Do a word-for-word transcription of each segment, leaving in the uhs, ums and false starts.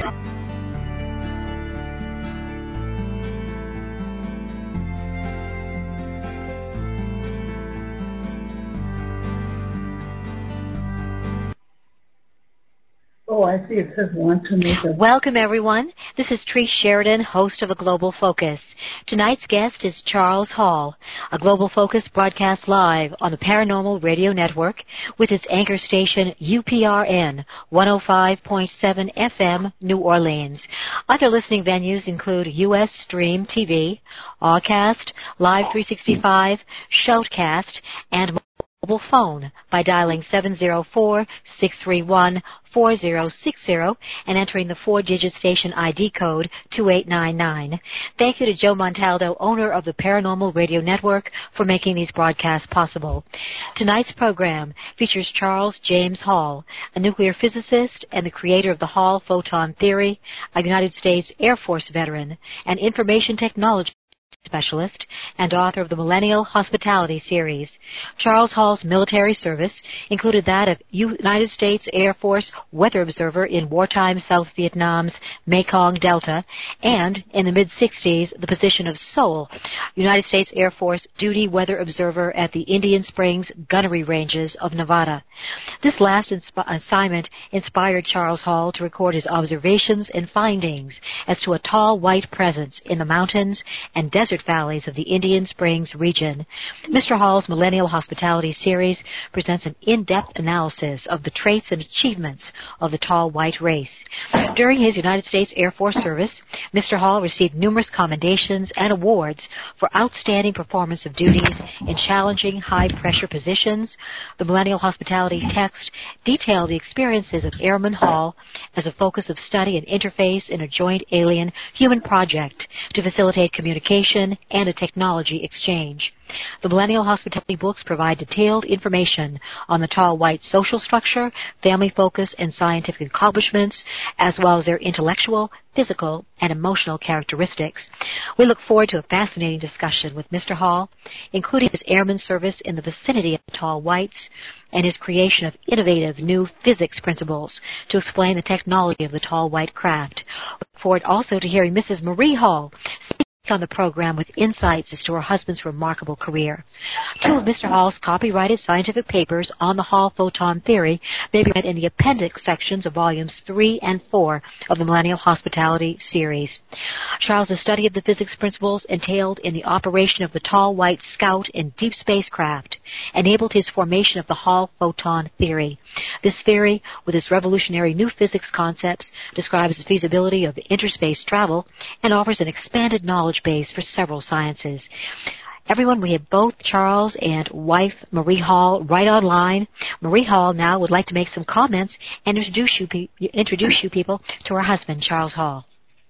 Oh, I see. It says want to make a... Welcome, everyone. This is Tree Sheridan, host of A Global Focus. Tonight's guest is Charles Hall. A Global Focus broadcasts live on the Paranormal Radio Network with its anchor station U P R N one oh five point seven F M, New Orleans. Other listening venues include U S Stream T V, Awcast, Live three sixty-five, Shoutcast, and mobile phone by dialing seven zero four, six three one, four zero six zero and entering the four-digit station I D code two eight nine nine. Thank you to Joe Montaldo, owner of the Paranormal Radio Network, for making these broadcasts possible. Tonight's program features Charles James Hall, a nuclear physicist and the creator of the Hall photon theory, a United States Air Force veteran, and information technology specialist, and author of the Millennial Hospitality Series. Charles Hall's military service included that of United States Air Force Weather Observer in wartime South Vietnam's Mekong Delta, and in the mid-sixties, the position of S O L, United States Air Force Duty Weather Observer at the Indian Springs Gunnery Ranges of Nevada. This last insp- assignment inspired Charles Hall to record his observations and findings as to a tall white presence in the mountains and desert valleys of the Indian Springs region. Mister Hall's Millennial Hospitality Series presents an in-depth analysis of the traits and achievements of the tall white race. During his United States Air Force service, Mister Hall received numerous commendations and awards for outstanding performance of duties in challenging high-pressure positions. The Millennial Hospitality text detailed the experiences of Airman Hall as a focus of study and interface in a joint alien-human project to facilitate communication and a technology exchange. The Millennial Hospitality books provide detailed information on the tall white social structure, family focus, and scientific accomplishments, as well as their intellectual, physical, and emotional characteristics. We look forward to a fascinating discussion with Mister Hall, including his airman service in the vicinity of the tall whites and his creation of innovative new physics principles to explain the technology of the tall white craft. We look forward also to hearing Missus Marie Hall speak on the program with insights as to her husband's remarkable career. Two of Mister Hall's copyrighted scientific papers on the Hall photon theory may be read in the appendix sections of volumes three and four of the Millennial Hospitality series. Charles' study of the physics principles entailed in the operation of the tall white scout and deep spacecraft enabled his formation of the Hall photon theory. This theory, with its revolutionary new physics concepts, describes the feasibility of interspace travel and offers an expanded knowledge base for several sciences. Everyone, we have both Charles and wife Marie Hall right online. Marie Hall now would like to make some comments and introduce you, pe- introduce you people to her husband, Charles Hall.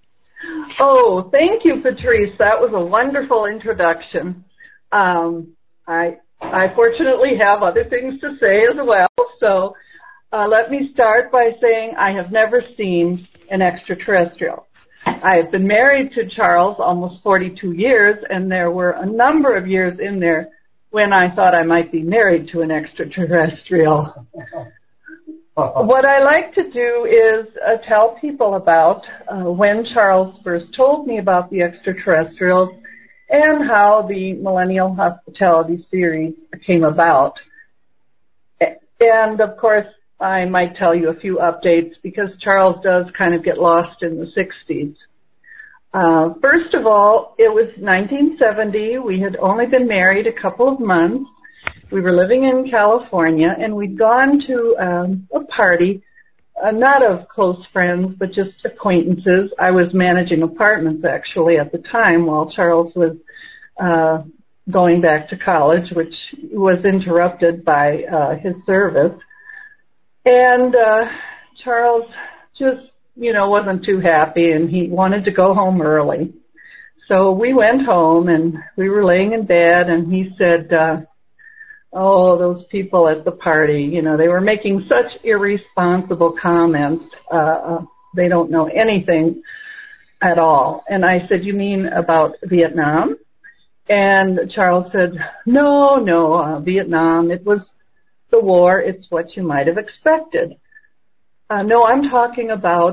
Oh, thank you, Patrice. That was a wonderful introduction. Um, I, I fortunately have other things to say as well, so uh, let me start by saying I have never seen an extraterrestrial. I have been married to Charles almost forty-two years, and there were a number of years in there when I thought I might be married to an extraterrestrial. What I like to do is uh, tell people about uh, when Charles first told me about the extraterrestrials and how the Millennial Hospitality series came about. And, of course, I might tell you a few updates because Charles does kind of get lost in the sixties. Uh, first of all, it was nineteen seventy. We had only been married a couple of months. We were living in California, and we'd gone to um, a party, uh, not of close friends, but just acquaintances. I was managing apartments, actually, at the time while Charles was uh, going back to college, which was interrupted by uh, his service. And uh, Charles just, you know, wasn't too happy, and he wanted to go home early. So we went home, and we were laying in bed, and he said, uh, oh, those people at the party, you know, they were making such irresponsible comments. Uh, uh, they don't know anything at all. And I said, you mean about Vietnam? And Charles said, no, no, uh, Vietnam, it was the war, it's what you might have expected. Uh, no, I'm talking about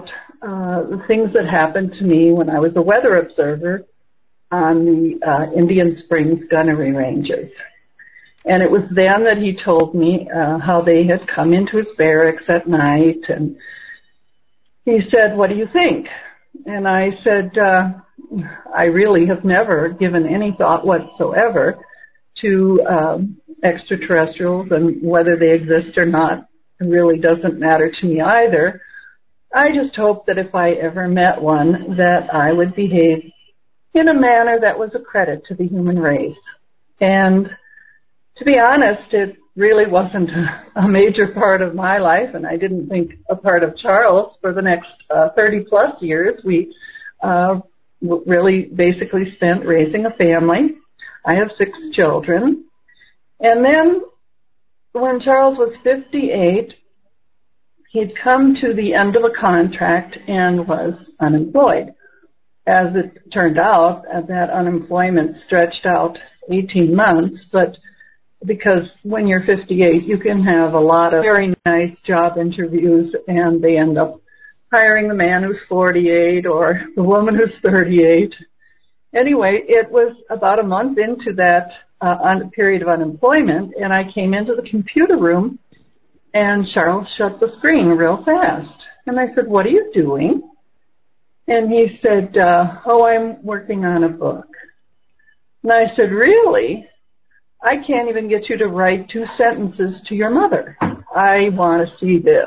uh, the things that happened to me when I was a weather observer on the uh, Indian Springs gunnery ranges. And it was then that he told me uh, how they had come into his barracks at night, and he said, "What do you think?" And I said, uh, I really have never given any thought whatsoever to um, extraterrestrials, and whether they exist or not really doesn't matter to me either. I just hope that if I ever met one, that I would behave in a manner that was a credit to the human race. And to be honest, it really wasn't a major part of my life, and I didn't think a part of Charles for the next uh, thirty plus years. We uh, really basically spent raising a family. I have six children. And then when Charles was fifty-eight, he'd come to the end of a contract and was unemployed. As it turned out, that unemployment stretched out eighteen months, but because when you're fifty-eight, you can have a lot of very nice job interviews, and they end up hiring the man who's forty-eight or the woman who's thirty-eight. Anyway, it was about a month into that uh, un- period of unemployment, and I came into the computer room, and Charles shut the screen real fast. And I said, "What are you doing?" And he said, uh, "Oh, I'm working on a book." And I said, "Really? I can't even get you to write two sentences to your mother. I want to see this."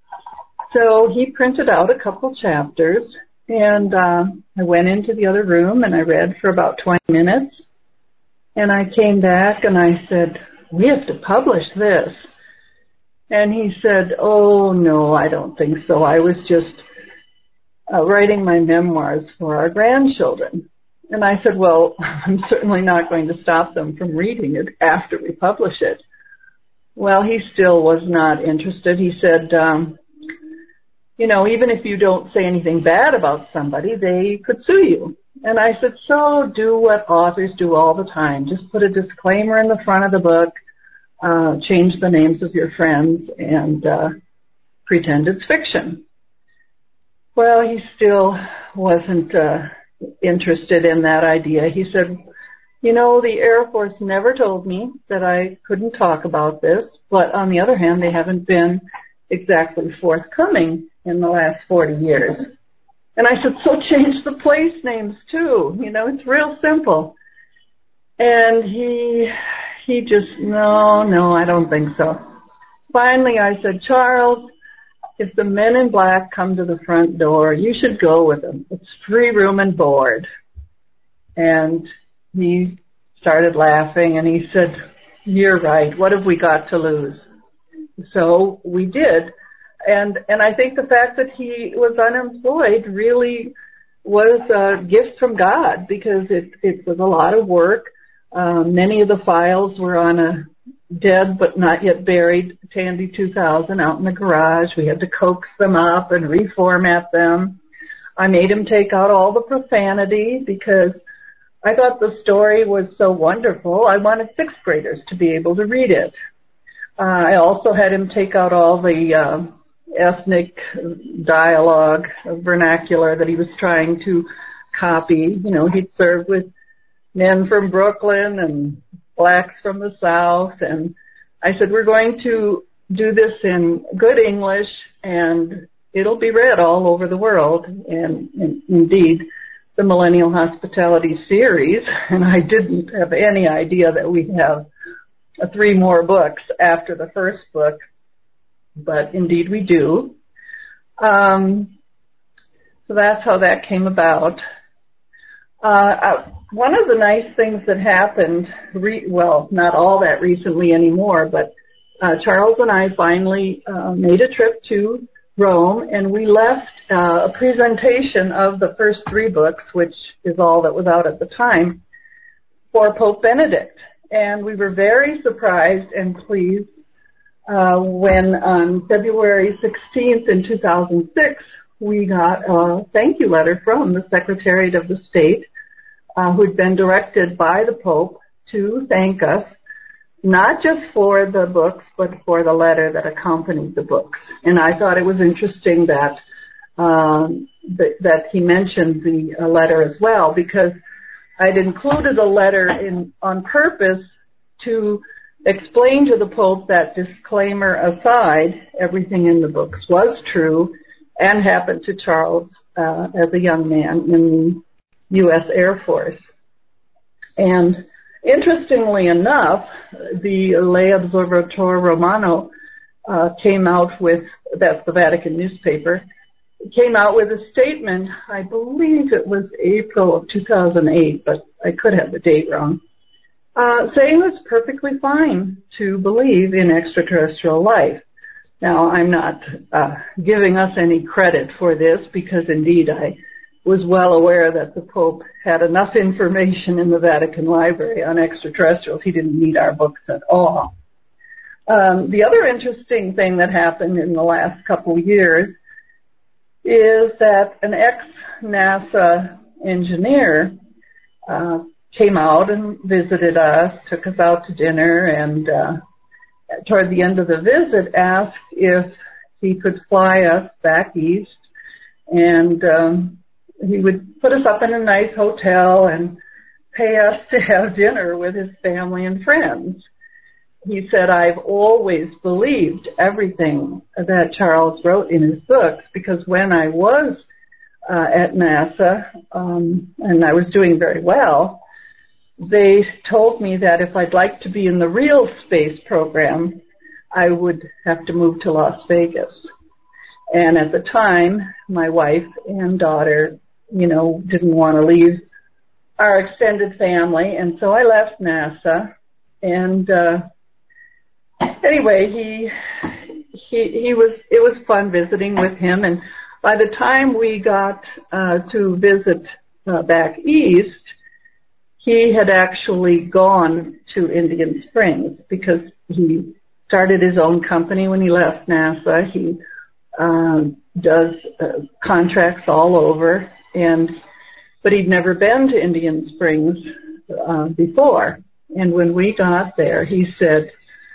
So he printed out a couple chapters, and uh, I went into the other room and I read for about twenty minutes. And I came back and I said, "We have to publish this." And he said, "Oh, no, I don't think so. I was just uh, writing my memoirs for our grandchildren." And I said, "Well, I'm certainly not going to stop them from reading it after we publish it." Well, he still was not interested. He said, um, you know, even if you don't say anything bad about somebody, they could sue you. And I said, "So do what authors do all the time. Just put a disclaimer in the front of the book, uh, change the names of your friends, and uh, pretend it's fiction." Well, he still wasn't uh, interested in that idea. He said, "You know, the Air Force never told me that I couldn't talk about this, but on the other hand, they haven't been exactly forthcoming in the last forty years. And I said, "So change the place names too. You know, it's real simple." And he he just, no, no, I don't think so. Finally, I said, "Charles, if the men in black come to the front door, you should go with them. It's free room and board." And he started laughing, and he said, "You're right. What have we got to lose?" So we did. And and I think the fact that he was unemployed really was a gift from God, because it, it was a lot of work. Um, many of the files were on a dead but not yet buried Tandy two thousand out in the garage. We had to coax them up and reformat them. I made him take out all the profanity because I thought the story was so wonderful. I wanted sixth graders to be able to read it. Uh, I also had him take out all the uh, ethnic dialogue, vernacular that he was trying to copy. You know, he'd served with men from Brooklyn and blacks from the South. And I said, "We're going to do this in good English, and it'll be read all over the world." And, and indeed, the Millennial Hospitality series, and I didn't have any idea that we'd have uh, three more books after the first book, but indeed we do. Um, so that's how that came about. Uh, uh, one of the nice things that happened, re- well, not all that recently anymore, but uh, Charles and I finally uh, made a trip to Rome, and we left uh, a presentation of the first three books, which is all that was out at the time, for Pope Benedict. And we were very surprised and pleased uh, when on February sixteenth in two thousand six, we got a thank you letter from the Secretariat of the State, uh, who'd been directed by the Pope to thank us, not just for the books, but for the letter that accompanied the books. And I thought it was interesting that um, th- that he mentioned the uh, letter as well, because I'd included a letter in on purpose to explain to the Pope that, disclaimer aside, everything in the books was true and happened to Charles uh, as a young man in the U S Air Force. And interestingly enough, the Le Observatore Romano uh, came out with, that's the Vatican newspaper, came out with a statement, I believe it was April of two thousand eight, but I could have the date wrong, uh, saying it's perfectly fine to believe in extraterrestrial life. Now, I'm not uh, giving us any credit for this, because indeed I was well aware that the Pope had enough information in the Vatican Library on extraterrestrials. He didn't need our books at all. Um, the other interesting thing that happened in the last couple of years is that an ex-NASA engineer uh, came out and visited us, took us out to dinner, and uh, toward the end of the visit asked if he could fly us back east, and um, he would put us up in a nice hotel and pay us to have dinner with his family and friends. He said, I've always believed everything that Charles wrote in his books, because when I was uh, at NASA, um, and I was doing very well, they told me that if I'd like to be in the real space program, I would have to move to Las Vegas. And at the time, my wife and daughter, you know, didn't want to leave our extended family, and so I left NASA. And uh, anyway, he he he was it was fun visiting with him. And by the time we got uh, to visit uh, back east, he had actually gone to Indian Springs, because he started his own company when he left NASA. He uh, does uh, contracts all over, and but he'd never been to Indian Springs uh, before. And when we got there, he said,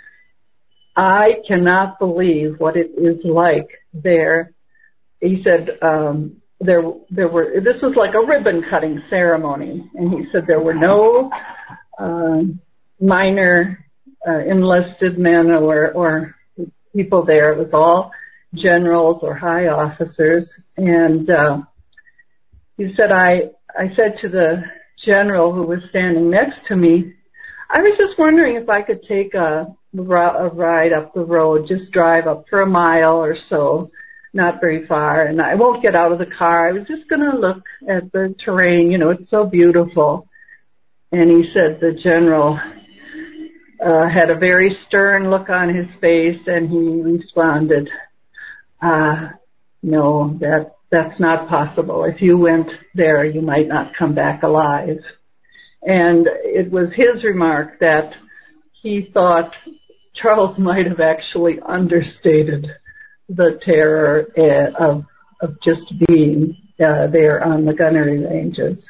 I cannot believe what it is like there. He said, um, there, there were, this was like a ribbon cutting ceremony. And he said there were no uh, minor uh, enlisted men or, or people there. It was all generals or high officers. And uh, he said, I, I said to the general who was standing next to me, I was just wondering if I could take a, a ride up the road, just drive up for a mile or so, not very far, and I won't get out of the car. I was just going to look at the terrain. You know, it's so beautiful. And he said the general uh, had a very stern look on his face, and he responded, uh, no, that that's not possible. If you went there, you might not come back alive. And it was his remark that he thought Charles might have actually understated the terror uh, of of just being uh, there on the gunnery ranges.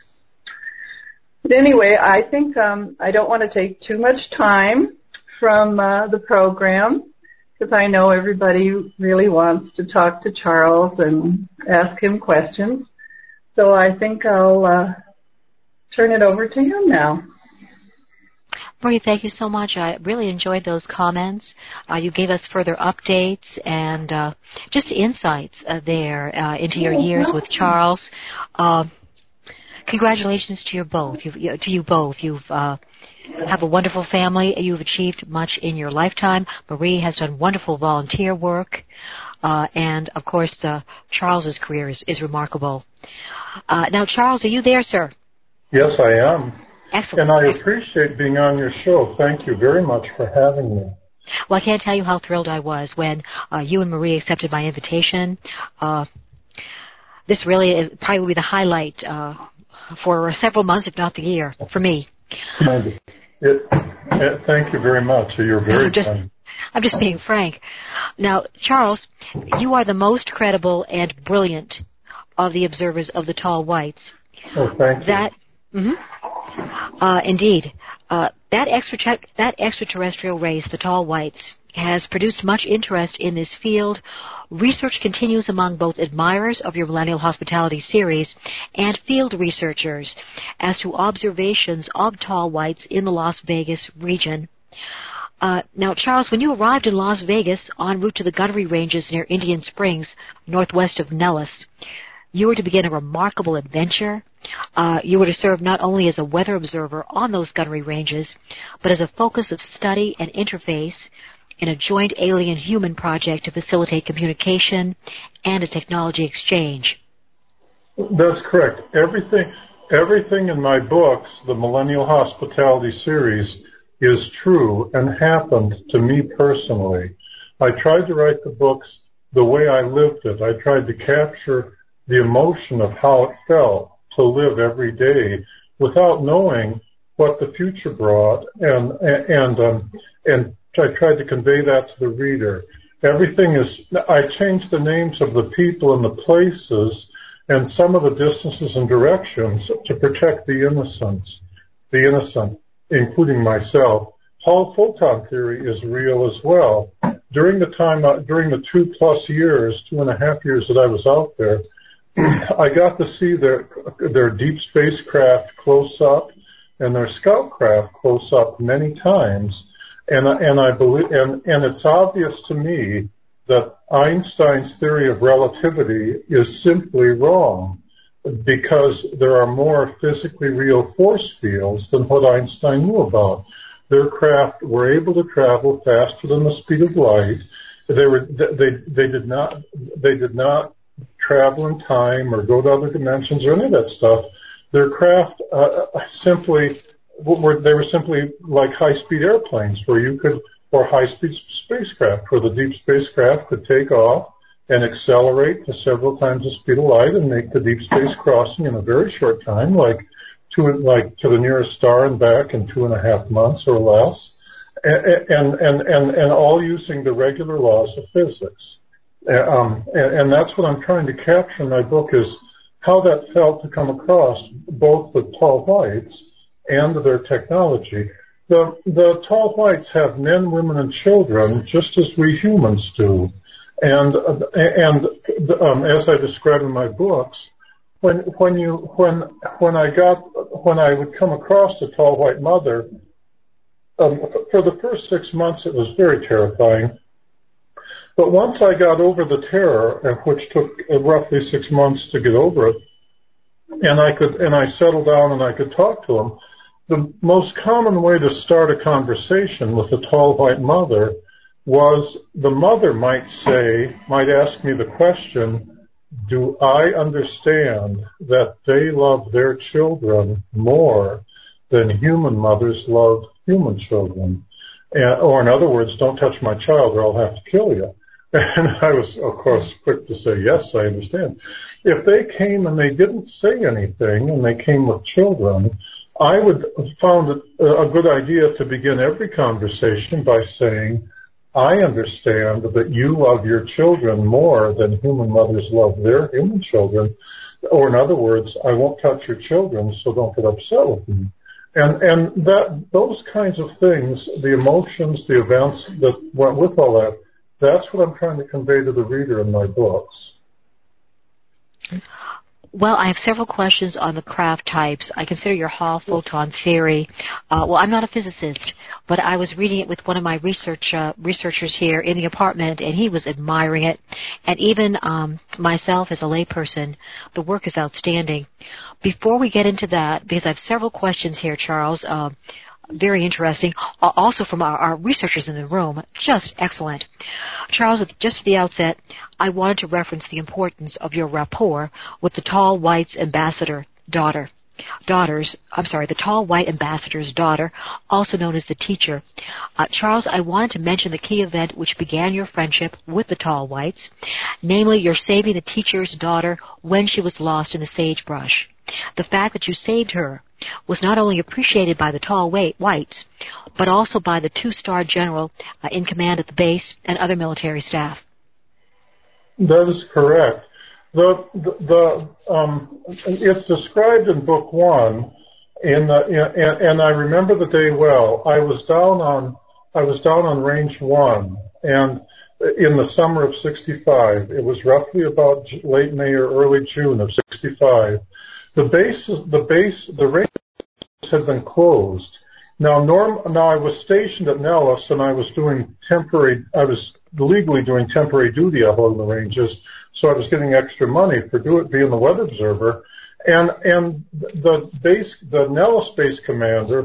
But anyway, I think um, I don't want to take too much time from uh, the program, because I know everybody really wants to talk to Charles and ask him questions. So I think I'll uh, turn it over to him now. Marie, thank you so much. I really enjoyed those comments. Uh, you gave us further updates and uh, just insights uh, there uh, into your years with Charles. Uh, congratulations to you both. You've, to you both. You've uh, have a wonderful family. You've achieved much in your lifetime. Marie has done wonderful volunteer work, uh, and of course, uh, Charles's career is, is remarkable. Uh, now, Charles, are you there, sir? Yes, I am. Excellent. And I appreciate being on your show. Thank you very much for having me. Well, I can't tell you how thrilled I was when uh, you and Marie accepted my invitation. Uh, this really is probably the highlight uh, for several months, if not the year, for me. It, it, thank you very much. You're very I'm just, kind. I'm just being frank. Now, Charles, you are the most credible and brilliant of the observers of the tall whites. Oh, thank you. That, mm-hmm, uh, indeed. Uh, that, extra, that extraterrestrial race, the tall whites, has produced much interest in this field. Research continues among both admirers of your Millennial Hospitality series and field researchers as to observations of tall whites in the Las Vegas region. Uh, now, Charles, when you arrived in Las Vegas en route to the gunnery ranges near Indian Springs, northwest of Nellis, you were to begin a remarkable adventure. Uh, you were to serve not only as a weather observer on those gunnery ranges, but as a focus of study and interface in a joint alien-human project to facilitate communication and a technology exchange. That's correct. Everything, everything in my books, the Millennial Hospitality series, is true and happened to me personally. I tried to write the books the way I lived it. I tried to capture the emotion of how it felt to live every day without knowing what the future brought, and and um, and I tried to convey that to the reader. Everything is, I changed the names of the people and the places and some of the distances and directions to protect the innocents, the innocent, including myself. Hall photon theory is real as well. During the time, uh, during the two plus years, two and a half years that I was out there, I got to see their their deep spacecraft close up and their scout craft close up many times. And, and I believe, and, and it's obvious to me that Einstein's theory of relativity is simply wrong, because there are more physically real force fields than what Einstein knew about. Their craft were able to travel faster than the speed of light. They were, they, they did not, they did not travel in time or go to other dimensions or any of that stuff. Their craft uh, simply were, they were simply like high-speed airplanes, where you could, or high-speed spacecraft, where the deep spacecraft could take off and accelerate to several times the speed of light and make the deep space crossing in a very short time, like to like to the nearest star and back in two and a half months or less, and and and and all using the regular laws of physics. Um, and, and that's what I'm trying to capture in my book, is how that felt to come across both the tall whites and their technology. The the tall whites have men, women, and children just as we humans do. And and um, as I describe in my books, when when you when when I got when I would come across the tall white mother, um, for the first six months it was very terrifying. But once I got over the terror, which took roughly six months to get over it, and I could and I settled down and I could talk to them, the most common way to start a conversation with a tall white mother was the mother might say, might ask me the question, do I understand that they love their children more than human mothers love human children? And, or in other words, don't touch my child or I'll have to kill you. And I was, of course, quick to say, yes, I understand. If they came and they didn't say anything and they came with children, I would found it a good idea to begin every conversation by saying, I understand that you love your children more than human mothers love their human children. Or in other words, I won't touch your children, so don't get upset with me. And and that those kinds of things, the emotions, the events that went with all that, that's what I'm trying to convey to the reader in my books. Well, I have several questions on the craft types. I consider your Hall photon theory. Uh, well, I'm not a physicist, but I was reading it with one of my research uh, researchers here in the apartment, and he was admiring it. And even um, myself as a layperson, the work is outstanding. Before we get into that, because I have several questions here, Charles, uh, very interesting, also from our, our researchers in the room, just excellent. Charles, just at the outset, I wanted to reference the importance of your rapport with the Tall White's ambassador daughter. Daughters, I'm sorry, the Tall White ambassador's daughter, also known as the teacher. Uh, Charles, I wanted to mention the key event which began your friendship with the Tall Whites, namely your saving the teacher's daughter when she was lost in the sagebrush. The fact that you saved her was not only appreciated by the Tall Whites, but also by the two-star general uh, in command at the base and other military staff. That is correct. The, the, the um, it's described in book one, in the, in, and, and I remember the day well. I was down on I was down on range one, and in the summer of sixty-five, it was roughly about late May or early June of sixty-five. The base, the base, the range had been closed. Now, norm, now I was stationed at Nellis, and I was doing temporary. I was legally doing temporary duty out on the ranges, so I was getting extra money for do it being the weather observer. And and the base, the Nellis base commander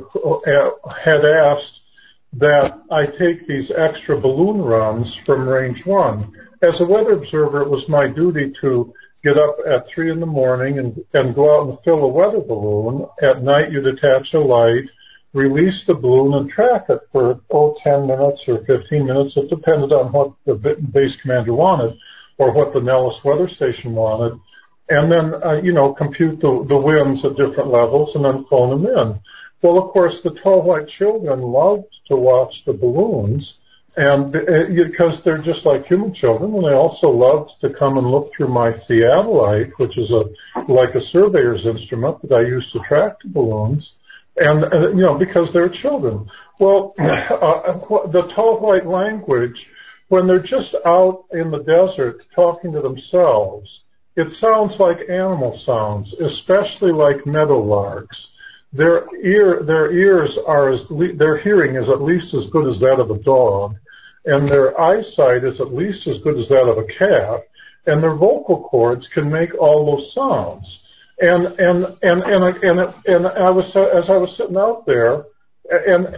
had asked that I take these extra balloon runs from range one. As a weather observer, it was my duty to get up at three in the morning and, and go out and fill a weather balloon. At night, you'd attach a light, release the balloon, and track it for, oh, ten minutes or fifteen minutes. It depended on what the base commander wanted or what the Nellis weather station wanted. And then, uh, you know, compute the, the winds at different levels and then phone them in. Well, of course, the tall white children loved to watch the balloons, and because they're just like human children, and they also loved to come and look through my theodolite, which is a like a surveyor's instrument that I use to track the balloons, and uh, you know, because they're children. Well, uh, the tall white language, when they're just out in the desert talking to themselves, it sounds like animal sounds, especially like meadowlarks. Their ear, their ears are as le- their hearing is at least as good as that of a dog, and their eyesight is at least as good as that of a cat, and their vocal cords can make all those sounds. And and and and and, and, and I was as I was sitting out there, and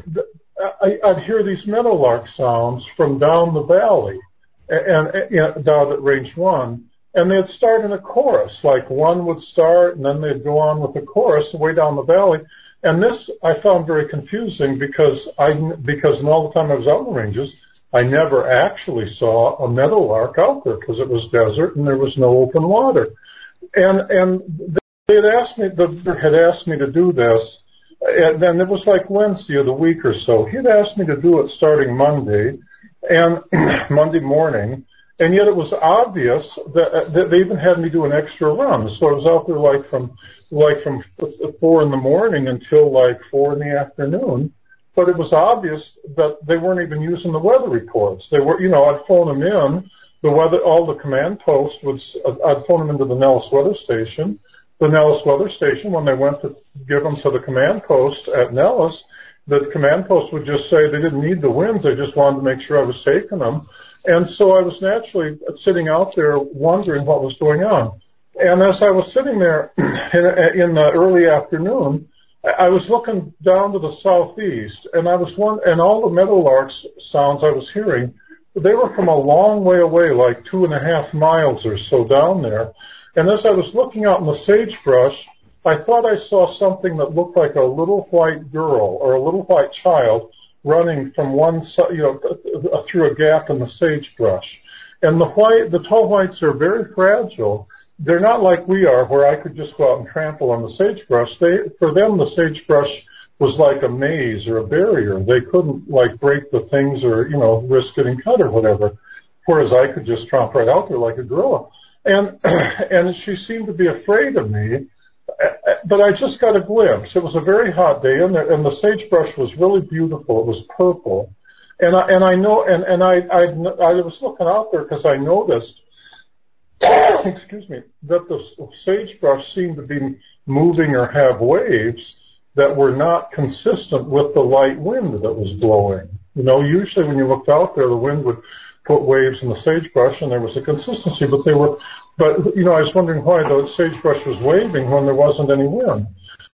I, I'd hear these meadowlark sounds from down the valley, and, and down at range one. And they'd start in a chorus, like one would start, and then they'd go on with the chorus way down the valley. And this I found very confusing because I, because in all the time I was out in the ranges, I never actually saw a meadowlark out there because it was desert and there was no open water. And and they had asked me, the had asked me to do this, and then it was like Wednesday of the week or so. He'd asked me to do it starting Monday, and Monday morning. And yet it was obvious that, that they even had me do an extra run. So I was out there like from like from four in the morning until like four in the afternoon. But it was obvious that they weren't even using the weather reports. They were, you know, I'd phone them in. The weather, all the command posts would. I'd phone them into the Nellis weather station. The Nellis weather station, when they went to give them to the command post at Nellis, the command post would just say they didn't need the winds. They just wanted to make sure I was taking them. And so I was naturally sitting out there wondering what was going on. And as I was sitting there in, in the early afternoon, I was looking down to the southeast, and I was one, and all the meadowlarks sounds I was hearing, they were from a long way away, like two and a half miles or so down there. And as I was looking out in the sagebrush, I thought I saw something that looked like a little white girl or a little white child running from one side, you know, through a gap in the sagebrush. And the white, the tall whites are very fragile. They're not like we are, where I could just go out and trample on the sagebrush. They, for them, the sagebrush was like a maze or a barrier. They couldn't like break the things or, you know, risk getting cut or whatever. Whereas I could just tromp right out there like a gorilla. And and she seemed to be afraid of me. But I just got a glimpse. It was a very hot day, and the, and the sagebrush was really beautiful. It was purple, and I and I know and and I I, I was looking out there because I noticed, excuse me, that the sagebrush seemed to be moving or have waves that were not consistent with the light wind that was blowing. You know, usually when you looked out there, the wind would put waves in the sagebrush, and there was a consistency, but they were. But, you know, I was wondering why the sagebrush was waving when there wasn't any wind.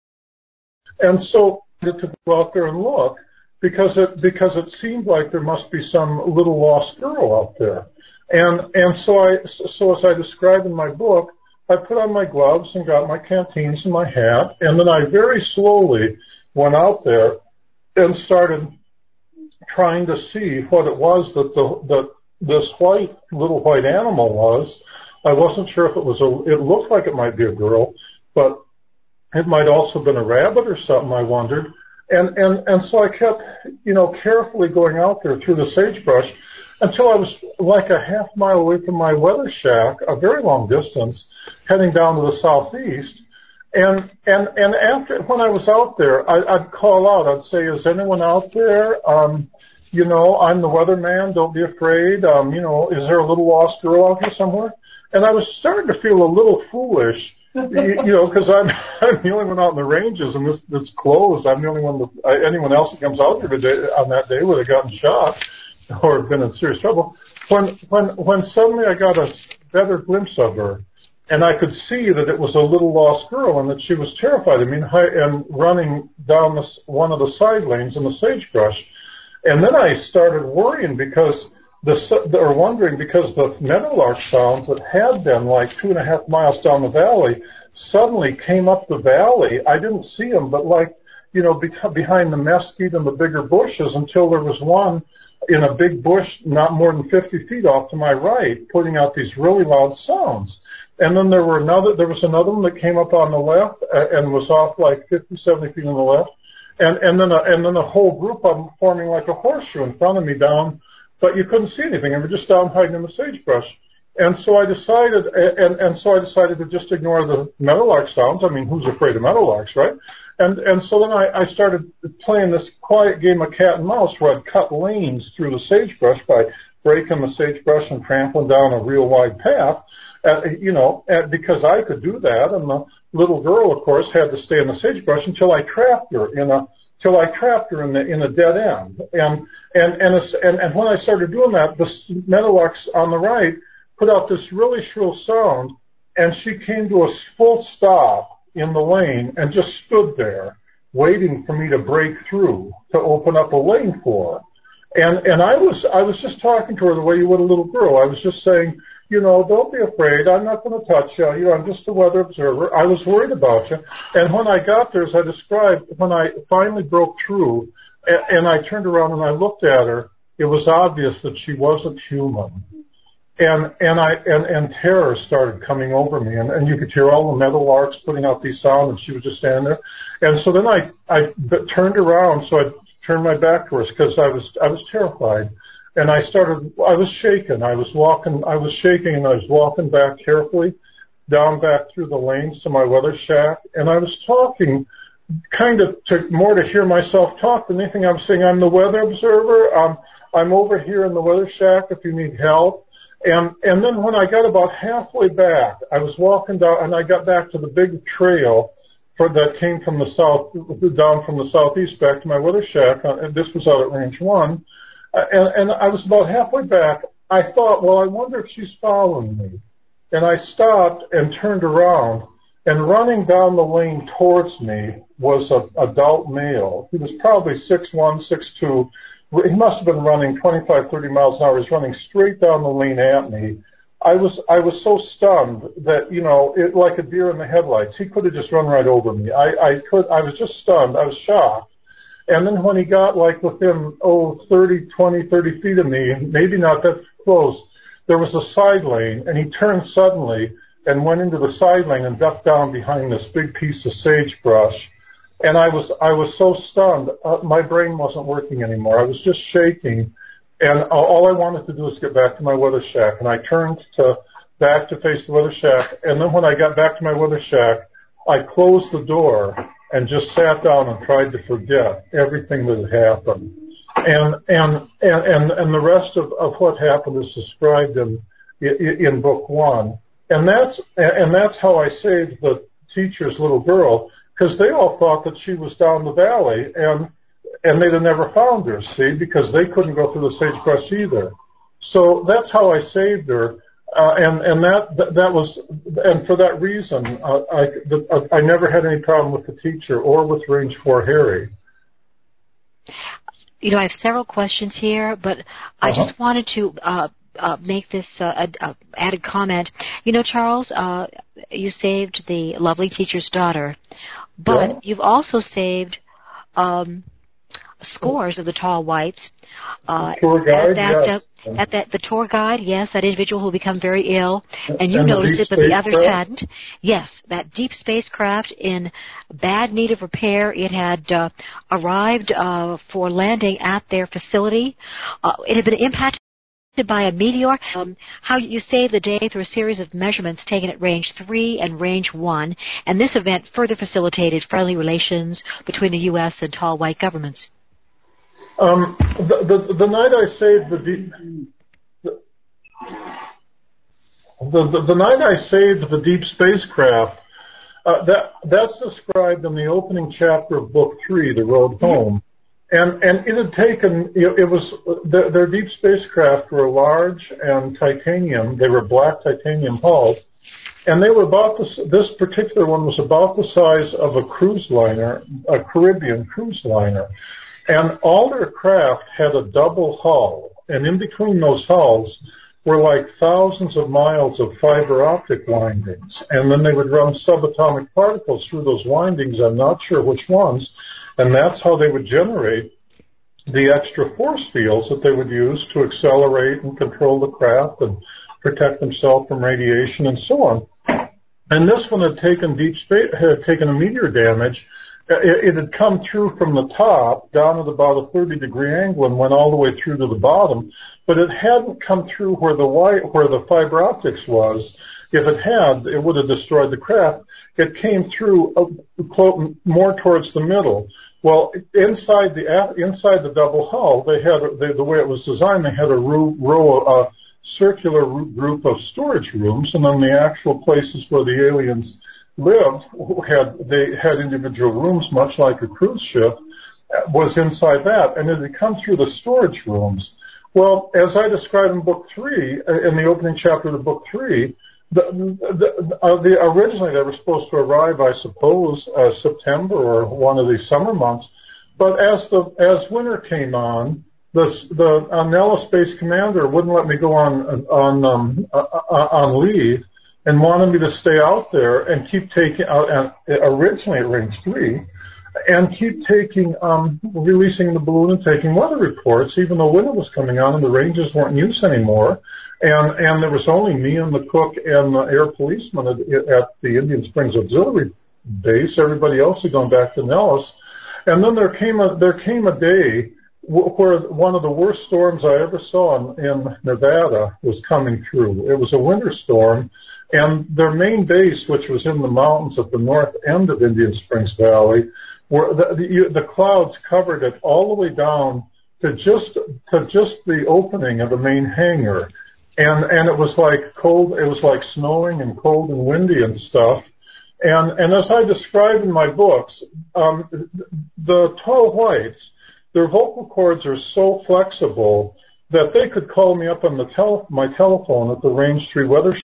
And so I had to go out there and look because it because it seemed like there must be some little lost girl out there. And and so I so as I described in my book, I put on my gloves and got my canteens and my hat, and then I very slowly went out there and started trying to see what it was that the that this white little white animal was. I wasn't sure if it was a, it looked like it might be a girl, but it might also have been a rabbit or something, I wondered. And, and, and so I kept, you know, carefully going out there through the sagebrush until I was like a half mile away from my weather shack, a very long distance, heading down to the southeast. And, and, and after, when I was out there, I, I'd call out, I'd say, is anyone out there? Um, you know, I'm the weatherman. Don't be afraid. Um, you know, is there a little lost girl out here somewhere? And I was starting to feel a little foolish, you, you know, because I'm I'm the only one out in the ranges, and this this closed. I'm the only one. That, I, anyone else that comes out here today on that day would have gotten shot or been in serious trouble. When when when suddenly I got a better glimpse of her, and I could see that it was a little lost girl, and that she was terrified of me and, and running down this, one of the side lanes in the sagebrush. And then I started worrying because the or wondering because the meadowlark sounds that had been like two and a half miles down the valley suddenly came up the valley. I didn't see them, but like, you know, behind the mesquite and the bigger bushes, until there was one in a big bush not more than fifty feet off to my right, putting out these really loud sounds. And then there were another, there was another one that came up on the left and was off like fifty, seventy feet on the left. And, and then a, and then a whole group of them forming like a horseshoe in front of me down, but you couldn't see anything. They were just down hiding in the sagebrush. And so I decided, and, and so I decided to just ignore the meadowlark sounds. I mean, who's afraid of meadowlarks, right? And and so then I, I started playing this quiet game of cat and mouse, where I'd cut lanes through the sagebrush by breaking the sagebrush and trampling down a real wide path, uh, you know, uh, because I could do that. And the little girl, of course, had to stay in the sagebrush until I trapped her in a till I trapped her in the in a dead end. And and and and, and when I started doing that, the meadowlarks on the right put out this really shrill sound, and she came to a full stop in the lane and just stood there waiting for me to break through to open up a lane for her. And and I was I was just talking to her the way you would a little girl. I was just saying, you know, don't be afraid. I'm not going to touch you. You know, I'm just a weather observer. I was worried about you. And when I got there, as I described, when I finally broke through and, and I turned around and I looked at her, it was obvious that she wasn't human. And and I and, and terror started coming over me, and, and you could hear all the meadowlarks putting out these sounds, and she was just standing there. And so then I I turned around, so I turned my back to her because I was I was terrified, and I started I was shaking. I was walking I was shaking, and I was walking back carefully down back through the lanes to my weather shack, and I was talking kind of to, more to hear myself talk than anything. I was saying, I'm the weather observer. Um, I'm over here in the weather shack if you need help. And and then when I got about halfway back, I was walking down, and I got back to the big trail for that came from the south, down from the southeast back to my weather shack. And this was out at Range One, uh, and and I was about halfway back. I thought, well, I wonder if she's following me. And I stopped and turned around, and running down the lane towards me was an adult male. He was probably six one, six two. He must have been running twenty-five, thirty miles an hour. He was running straight down the lane at me. I was I was so stunned that, you know, it, like a deer in the headlights, he could have just run right over me. I, I could I was just stunned. I was shocked. And then when he got like within, oh, thirty, twenty, thirty feet of me, maybe not that close, there was a side lane, and he turned suddenly and went into the side lane and ducked down behind this big piece of sagebrush. And I was I was so stunned, uh, my brain wasn't working anymore. I was just shaking, and all I wanted to do was get back to my weather shack. And I turned to back to face the weather shack, and then when I got back to my weather shack, I closed the door and just sat down and tried to forget everything that had happened. And and and and, and the rest of, of what happened is described in in book one. And that's and that's how I saved the teacher's little girl, because they all thought that she was down the valley, and and they'd have never found her, see, because they couldn't go through the sagebrush either. So that's how I saved her, uh, and and that, that that was, and for that reason, uh, I the, I never had any problem with the teacher or with Range Four Harry. You know, I have several questions here, but I uh-huh. just wanted to uh, uh, make this uh, uh, added comment. You know, Charles, uh, you saved the lovely teacher's daughter, but yeah. you've also saved um, scores of the tall whites. Uh, tour guide, at that, yes. uh, at that, the tour guide, yes, that individual who become very ill, and you and noticed it, but the others craft. hadn't. Yes, that deep spacecraft in bad need of repair. It had uh, arrived uh, for landing at their facility. Uh, it had been impacted by a meteor. Um, how you saved the day through a series of measurements taken at Range three and Range one, and this event further facilitated friendly relations between the U S and tall white governments. Um, the, the, the night I saved the deep, the, the, the night I saved the deep spacecraft, uh, that that's described in the opening chapter of Book Three, The Road Home, and and it had taken you know, it was the, their deep spacecraft were large and titanium. They were black titanium hulled, and they were about this. This particular one was about the size of a cruise liner, a Caribbean cruise liner. And all their craft had a double hull, and in between those hulls were like thousands of miles of fiber optic windings. And then they would run subatomic particles through those windings, I'm not sure which ones, and that's how they would generate the extra force fields that they would use to accelerate and control the craft and protect themselves from radiation and so on. And this one had taken deep space, had taken a meteor damage. It had come through from the top down at about a thirty degree angle and went all the way through to the bottom, but it hadn't come through where the white, where the fiber optics was. If it had, it would have destroyed the craft. It came through uh, more towards the middle. Well, inside the inside the double hull, they had they, the way it was designed. They had a row, row a circular group of storage rooms, and then the actual places where the aliens lived had they had individual rooms, much like a cruise ship, was inside that, and it had come through the storage rooms. Well, as I described in Book Three, in the opening chapter of Book Three, the, the, uh, the originally they were supposed to arrive, I suppose, uh, September or one of these summer months, but as the as winter came on, the the uh, Nellis Space Commander wouldn't let me go on on um, uh, uh, on leave, and wanted me to stay out there and keep taking out, uh, originally at range three, and keep taking, um, releasing the balloon and taking weather reports, even though winter was coming on and the ranges weren't in use anymore. And, and there was only me and the cook and the air policeman at, at the Indian Springs Auxiliary Base. Everybody else had gone back to Nellis. And then there came a, there came a day where one of the worst storms I ever saw in, in Nevada was coming through. It was a winter storm, and their main base, which was in the mountains at the north end of Indian Springs Valley, where the, the, the clouds covered it all the way down to just to just the opening of the main hangar, and and it was like cold. It was like snowing and cold and windy and stuff. And and as I describe in my books, um, the tall whites, their vocal cords are so flexible that they could call me up on the tele- my telephone at the Range three Weather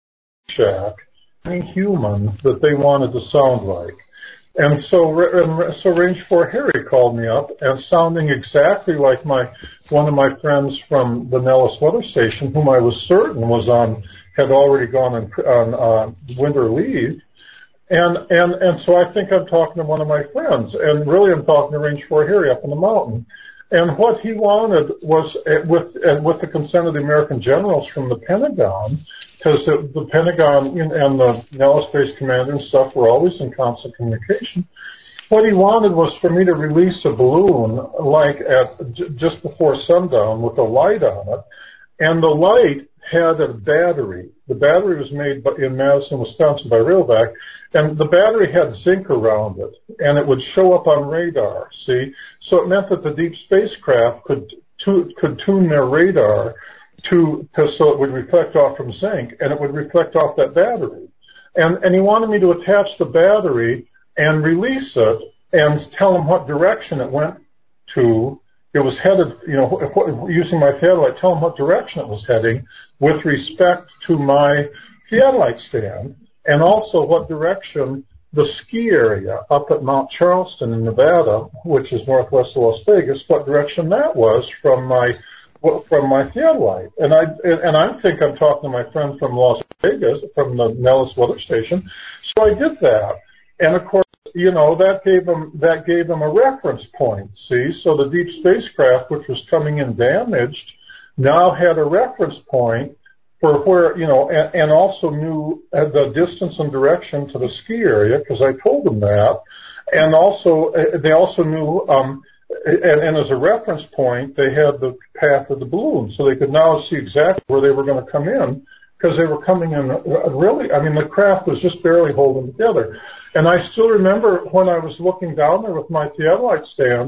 Shack, any human that they wanted to sound like. And so, and so Range four Harry called me up, and sounding exactly like my one of my friends from the Nellis Weather Station, whom I was certain was on, had already gone on, on uh, winter leave. And, and, and so I think I'm talking to one of my friends, and really I'm talking to Range four Harry up in the mountain. And what he wanted was, with, with the consent of the American generals from the Pentagon, because the, the Pentagon and the Nellis Space Commander and stuff were always in constant communication, what he wanted was for me to release a balloon like at just before sundown with a light on it, and the light had a battery. The battery was made in Madison, Wisconsin by Railvac, and the battery had zinc around it, and it would show up on radar, see? So it meant that the deep spacecraft could tu- could tune their radar to, to so it would reflect off from zinc, and it would reflect off that battery. And, and he wanted me to attach the battery and release it and tell him what direction it went to. It was headed, you know, using my theodolite, tell them what direction it was heading with respect to my theodolite stand, and also what direction the ski area up at Mount Charleston in Nevada, which is northwest of Las Vegas, what direction that was from my from my theodolite. And I and I think I'm talking to my friend from Las Vegas, from the Nellis Weather Station. So I did that, and of course, you know, that gave them that gave them a reference point. See, so the deep spacecraft, which was coming in damaged, now had a reference point for where, you know, and, and also knew the distance and direction to the ski area, because I told them that, and also they also knew, um, and, and as a reference point, they had the path of the balloon, so they could now see exactly where they were going to come in. Because they were coming in really, I mean, the craft was just barely holding together. And I still remember when I was looking down there with my theodolite stand,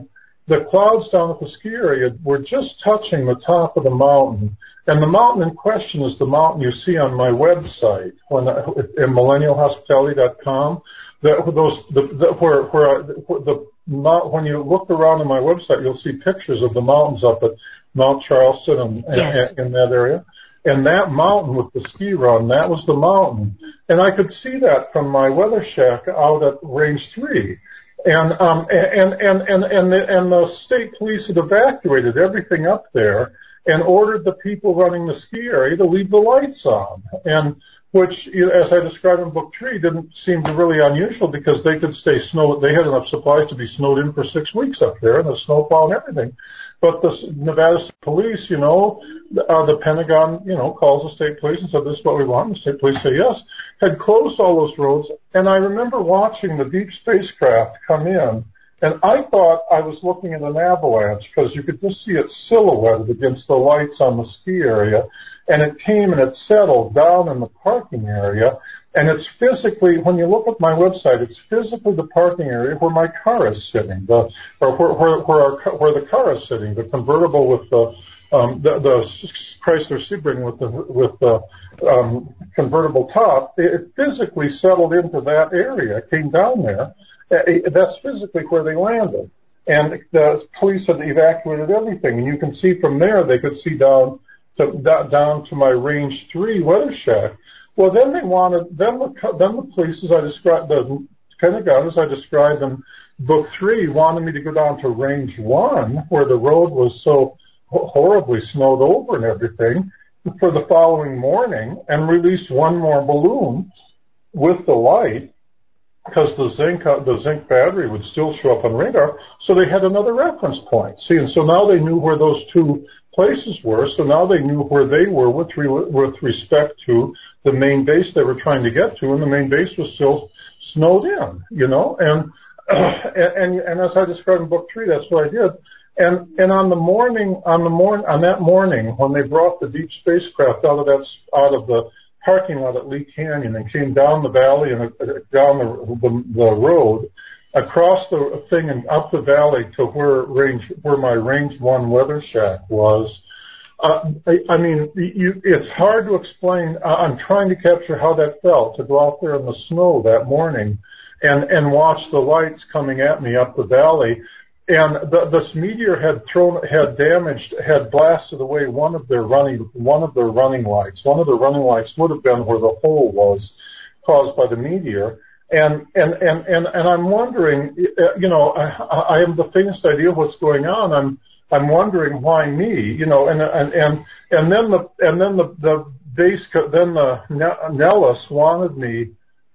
the clouds down at the ski area were just touching the top of the mountain. And the mountain in question is the mountain you see on my website, when I, in millennial hospitality dot com. The, those, the, the, where, where, the, when you look around on my website, you'll see pictures of the mountains up at Mount Charleston and, yes. and, in that area. And that mountain with the ski run, that was the mountain. And I could see that from my weather shack out at Range three. And um, and, and, and, and, the, and the state police had evacuated everything up there and ordered the people running the ski area to leave the lights on. And which, as I described in book three, didn't seem really unusual because they could stay snowed. They had enough supplies to be snowed in for six weeks up there, and the snowplow and everything. But the Nevada police, you know, uh, the Pentagon, you know, calls the state police and said, this is what we want. The state police say yes. Had closed all those roads. And I remember watching the deep spacecraft come in, and I thought I was looking at an avalanche because you could just see it silhouetted against the lights on the ski area. And it came and it settled down in the parking area. And it's physically, when you look at my website, it's physically the parking area where my car is sitting, the, or where, where, where, our, where the car is sitting, the convertible with the, um, the, the Chrysler Sebring with the, with the um, convertible top. It physically settled into that area, came down there. That's physically where they landed. And the police had evacuated everything. And you can see from there, they could see down to, down to my Range three weather shack. Well, then they wanted, then the, then the police, as I described, the Pentagon, as I described in book three, wanted me to go down to Range one, where the road was so horribly snowed over and everything, for the following morning, and release one more balloon with the light, because the zinc, the zinc battery would still show up on radar, so they had another reference point. See, and so now they knew where those two places were, so now they knew where they were with, re, with respect to the main base they were trying to get to, and the main base was still snowed in, you know, and uh, and, and as I described in book three, that's what I did. And and on the morning, on the morning, on that morning, when they brought the deep spacecraft out of that, out of the parking lot at Lee Canyon and came down the valley and down the, the, the road, across the thing and up the valley to where range where my Range One weather shack was. Uh, I, I mean, you, it's hard to explain. I'm trying to capture how that felt to go out there in the snow that morning and and watch the lights coming at me up the valley. And the, this meteor had thrown, had damaged, had blasted away one of their running, one of their running lights. One of the running lights would have been where the hole was caused by the meteor. And and and and, and I'm wondering, you know, I, I have the faintest idea of what's going on. I'm I'm wondering why me, you know, and and and and then the and then the the base, then the Nellis wanted me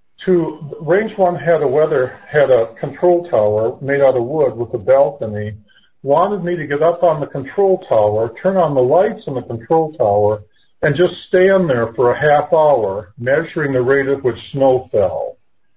to, Range One had a weather, had a control tower made out of wood with a balcony, wanted me to get up on the control tower, turn on the lights in the control tower, and just stand there for a half hour, measuring the rate at which snow fell.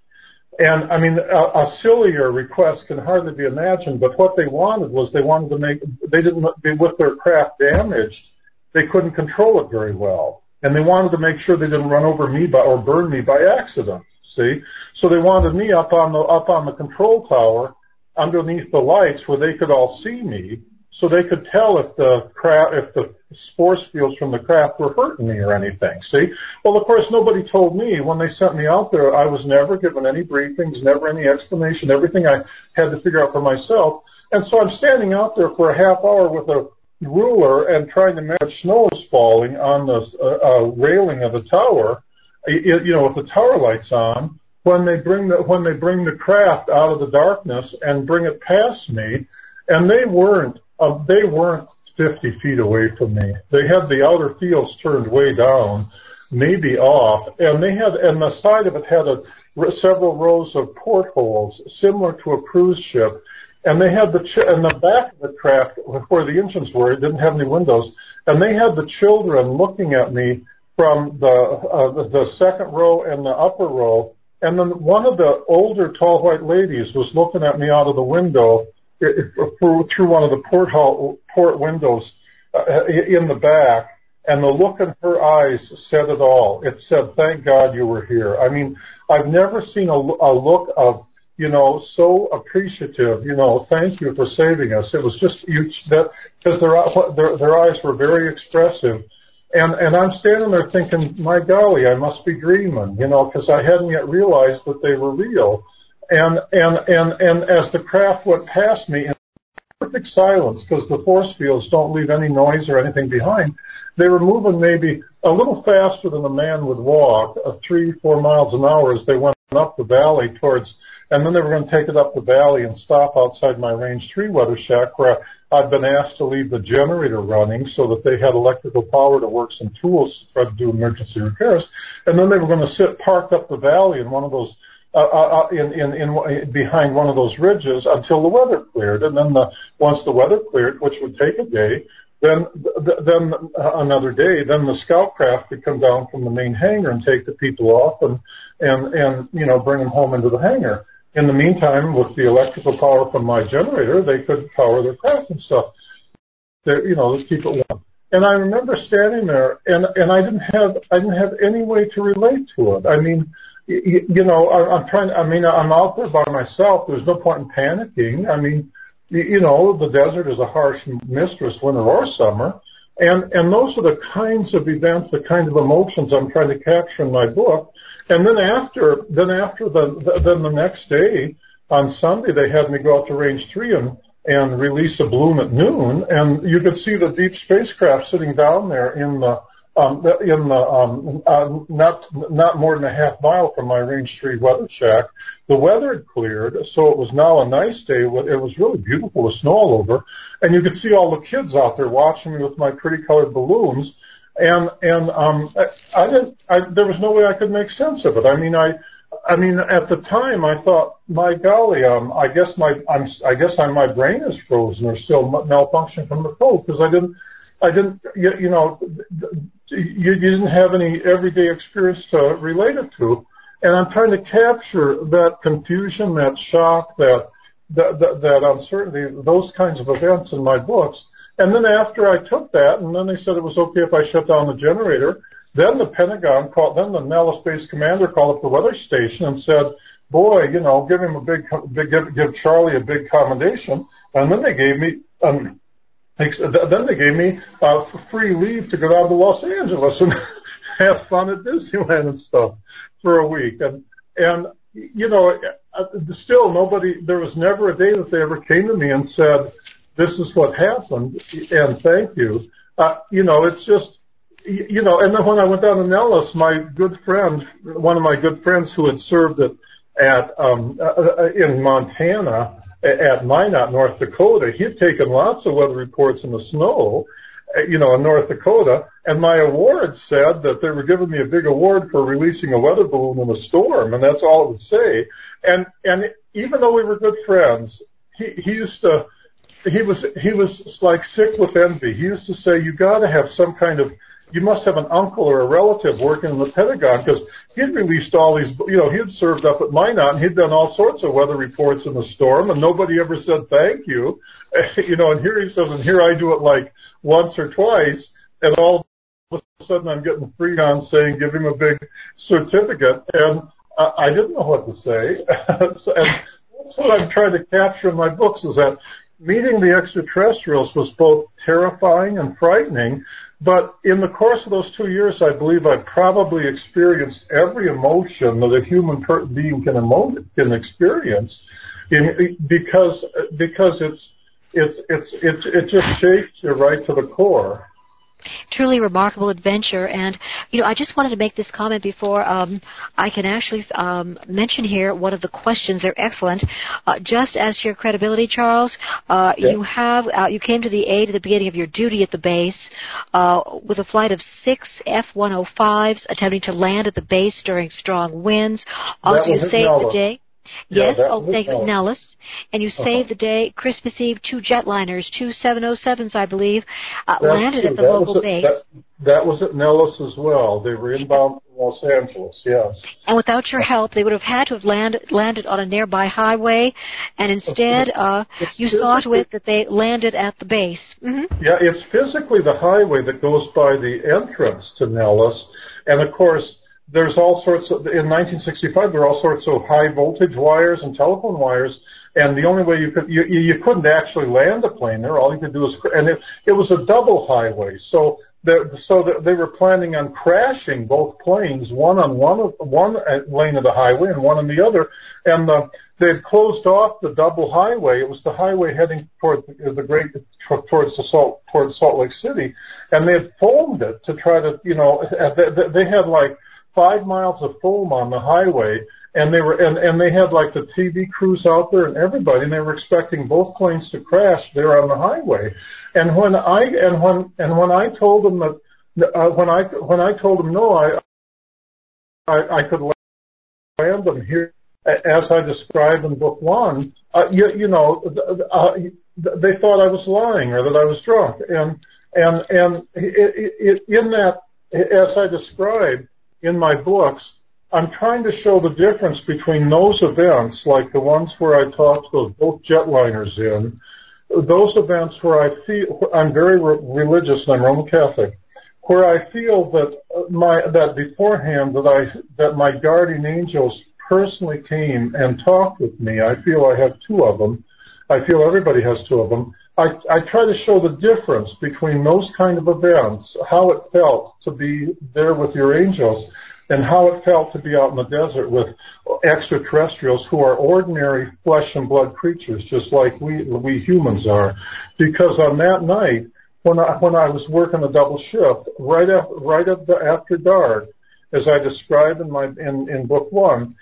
And, I mean, a, a sillier request can hardly be imagined, but what they wanted was they wanted to make, they didn't, with their craft damaged, they couldn't control it very well. And they wanted to make sure they didn't run over me by, or burn me by accident. See, so they wanted me up on the up on the control tower, underneath the lights where they could all see me, so they could tell if the craft, if the force fields from the craft were hurting me or anything. See, well, of course, nobody told me when they sent me out there. I was never given any briefings, never any explanation. Everything I had to figure out for myself. And so I'm standing out there for a half hour with a ruler and trying to measure snow is falling on the uh, uh, railing of the tower. You know, with the tower lights on, when they bring the when they bring the craft out of the darkness and bring it past me, and they weren't uh, they weren't fifty feet away from me. They had the outer fields turned way down, maybe off, and they had and the side of it had a, several rows of portholes similar to a cruise ship, and they had the ch- and the back of the craft where the engines were, it didn't have any windows, and they had the children looking at me from the, uh, the the second row and the upper row, and then one of the older tall white ladies was looking at me out of the window it, it, through one of the port hall, port windows uh, in the back, and the look in her eyes said it all. It said, "Thank God you were here." I mean, I've never seen a, a look of you know, so appreciative. You know, thank you for saving us. It was just huge that because their, their their eyes were very expressive. And and I'm standing there thinking, my golly, I must be dreaming, you know, because I hadn't yet realized that they were real. And and and and as the craft went past me in perfect silence, because the force fields don't leave any noise or anything behind, they were moving maybe a little faster than a man would walk, uh, three, four miles an hour as they went up the valley towards, and then they were going to take it up the valley and stop outside my range three weather shack where I'd been asked to leave the generator running so that they had electrical power to work some tools to try to do emergency repairs. And then they were going to sit parked up the valley in one of those, uh, uh, in, in, in, behind one of those ridges until the weather cleared. And then the, once the weather cleared, which would take a day, Then, then uh, another day, then the scout craft could come down from the main hangar and take the people off and, and, and, you know, bring them home into the hangar. In the meantime, with the electrical power from my generator, they could power their craft and stuff. They, you know, to keep it warm. And I remember standing there, and, and I didn't have, I didn't have any way to relate to it. I mean, you, you know, I, I'm trying. I mean, I'm out there by myself. There's no point in panicking. I mean. You know, the desert is a harsh mistress, winter or summer, and and those are the kinds of events, the kind of emotions I'm trying to capture in my book. And then after, then after the, the then the next day on Sunday, they had me go out to Range Three and and release a balloon at noon, and you could see the deep spacecraft sitting down there in the um, in the um, uh, not not more than a half mile from my Range Three weather shack. The weather had cleared, so it was now a nice day. It was really beautiful with snow all over, and you could see all the kids out there watching me with my pretty colored balloons. And and um, I, I didn't. I, there was no way I could make sense of it. I mean, I. I mean, at the time, I thought, my golly, um, I guess my, I'm, I guess I, my brain is frozen or still malfunctioning from the cold because I didn't, I didn't, you, you know, you, you didn't have any everyday experience to relate it to, and I'm trying to capture that confusion, that shock, that, that, that, that uncertainty, those kinds of events in my books. And then after I took that, and then they said it was okay if I shut down the generator. Then the Pentagon called, then the Nellis Base commander called up the weather station and said, boy, you know, give him a big, big give, give Charlie a big commendation. And then they gave me, um, then they gave me uh, free leave to go down to Los Angeles and have fun at Disneyland and stuff for a week. And, and, you know, still nobody, there was never a day that they ever came to me and said, this is what happened and thank you. Uh, you know, it's just, You know, and then when I went down to Nellis, my good friend, one of my good friends who had served at, at um, uh, in Montana at Minot, North Dakota, he had taken lots of weather reports in the snow, you know, in North Dakota, and my award said that they were giving me a big award for releasing a weather balloon in a storm, and that's all it would say. And and even though we were good friends, he he used to. He was he was like sick with envy. He used to say, "You got to have some kind of, you must have an uncle or a relative working in the Pentagon," because he'd released all these, you know, he had served up at Minot and he'd done all sorts of weather reports in the storm, and nobody ever said thank you, you know. And here he says, and here I do it like once or twice, and all of a sudden I'm getting Freon saying, "Give him a big certificate," and uh, I didn't know what to say. And that's what I'm trying to capture in my books, is that meeting the extraterrestrials was both terrifying and frightening, but in the course of those two years, I believe I probably experienced every emotion that a human per- being can, emo- can experience, in, because because it's it's it's it, it just shakes you right to the core. Truly remarkable adventure. And, you know, I just wanted to make this comment before um, I can actually um, mention here one of the questions. They're excellent. Uh, just as to your credibility, Charles, uh, yeah. you have uh, you came to the aid at the beginning of your duty at the base uh, with a flight of six F one oh fives attempting to land at the base during strong winds. Also, you saved the day. Yes, yeah, oh, thank you, Nellis. And you uh-huh. saved the day. Christmas Eve, two jetliners, two seven oh sevens, I believe, uh, landed true. at the that local at, base. That, that was at Nellis as well. They were inbound from Los Angeles, yes. And without your help, they would have had to have land, landed on a nearby highway, and instead uh, you saw to it that they landed at the base. Mm-hmm. Yeah, it's physically the highway that goes by the entrance to Nellis, and of course, there's all sorts of, in nineteen sixty-five, there were all sorts of high voltage wires and telephone wires, and the only way you could, you, you couldn't actually land a plane there. All you could do was, and it, it was a double highway. So the, so the, they were planning on crashing both planes, one on one, one lane of the highway and one on the other. And uh, they had closed off the double highway. It was the highway heading toward the, the great, towards the Salt, towards Salt Lake City. And they had foamed it to try to, you know, they, they had like five miles of foam on the highway, and they were and, and they had like the T V crews out there and everybody, and they were expecting both planes to crash there on the highway. And when I and when and when I told them that uh, when I when I told them no, I I, I could land them here as I described in book one. Uh, you, you know, uh, they thought I was lying or that I was drunk, and and and it, it, in that, as I described in my books, I'm trying to show the difference between those events, like the ones where I talked those both jetliners in, those events where I feel I'm very re- religious and I'm Roman Catholic, where I feel that my that beforehand that I that my guardian angels personally came and talked with me. I feel I have two of them. I feel everybody has two of them. I, I try to show the difference between those kind of events, how it felt to be there with your angels, and how it felt to be out in the desert with extraterrestrials who are ordinary flesh and blood creatures, just like we we humans are. Because on that night, when I when I was working a double shift, right after right after dark, as I described in my in, in book one,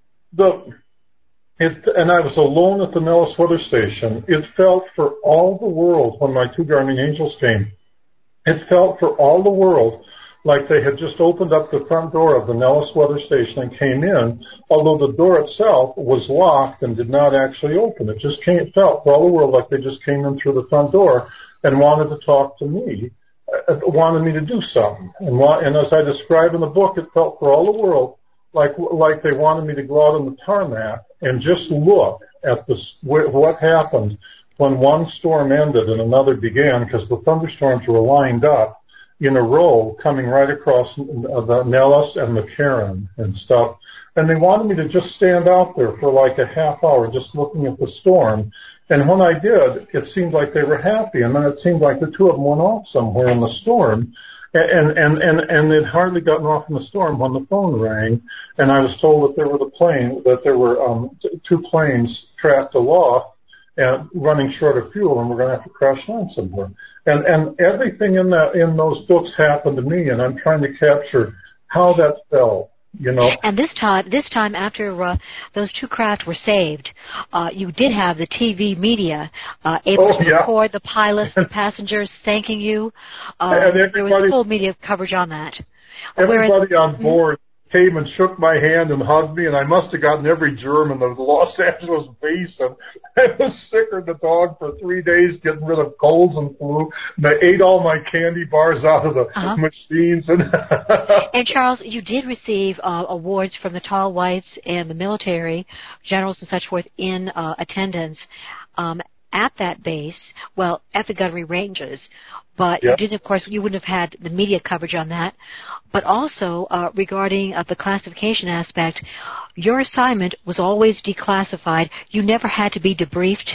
the It, and I was alone at the Nellis weather station. It felt for all the world, when my two guardian angels came, it felt for all the world like they had just opened up the front door of the Nellis weather station and came in, although the door itself was locked and did not actually open. It just came, it felt for all the world like they just came in through the front door and wanted to talk to me, uh, wanted me to do something. And, and as I describe in the book, it felt for all the world like like they wanted me to go out on the tarmac and just look at this, what happened when one storm ended and another began, because the thunderstorms were lined up in a row coming right across the Nellis and the Karen and stuff. And they wanted me to just stand out there for like a half hour just looking at the storm. And when I did, it seemed like they were happy. And then it seemed like the two of them went off somewhere in the storm. And, and, and, and they'd hardly gotten off in the storm when the phone rang, and I was told that there were the plane, that there were um, t- two planes trapped aloft and running short of fuel, and we're going to have to crash land somewhere. And, and everything in that, in those books happened to me, and I'm trying to capture how that felt. You know. And this time, this time after uh, those two craft were saved, uh, you did have the T V media uh, able oh, to yeah. record the pilots, the passengers thanking you. Uh, there was full media coverage on that. Everybody Whereas, on board came and shook my hand and hugged me, and I must have gotten every germ in the Los Angeles basin. I was sicker than a dog for three days, getting rid of colds and flu. And I ate all my candy bars out of the uh-huh. machines. And, and Charles, you did receive uh, awards from the Tall Whites and the military, generals and such forth, in uh, attendance um, at that base, well, at the Gunnery Ranges. But yep. you didn't, of course, you wouldn't have had the media coverage on that. But also, uh, regarding uh, the classification aspect, your assignment was always declassified. You never had to be debriefed.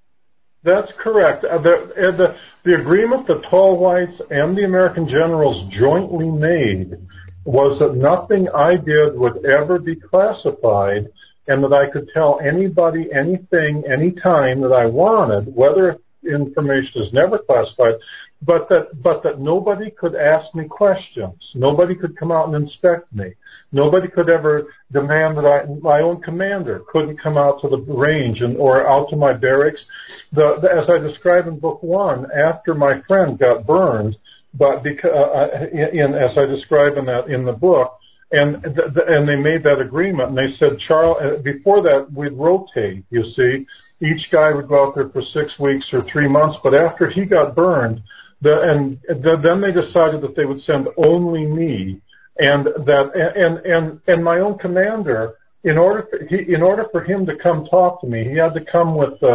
That's correct. Uh, the, uh, the, the agreement the Tall Whites and the American generals jointly made was that nothing I did would ever be classified, and that I could tell anybody anything, anytime that I wanted, whether information is never classified, but that but that nobody could ask me questions. Nobody could come out and inspect me. Nobody could ever demand that I, my own commander couldn't come out to the range and or out to my barracks. The, the, as I described in book one, after my friend got burned, but because uh, in, as I describe in that in the book, and th- th- and they made that agreement, and they said, Charles, uh, before that we'd rotate. You see, each guy would go out there for six weeks or three months, but after he got burned, the, and the, then they decided that they would send only me, and that and and and my own commander, in order for he, in order for him to come talk to me, he had to come with uh,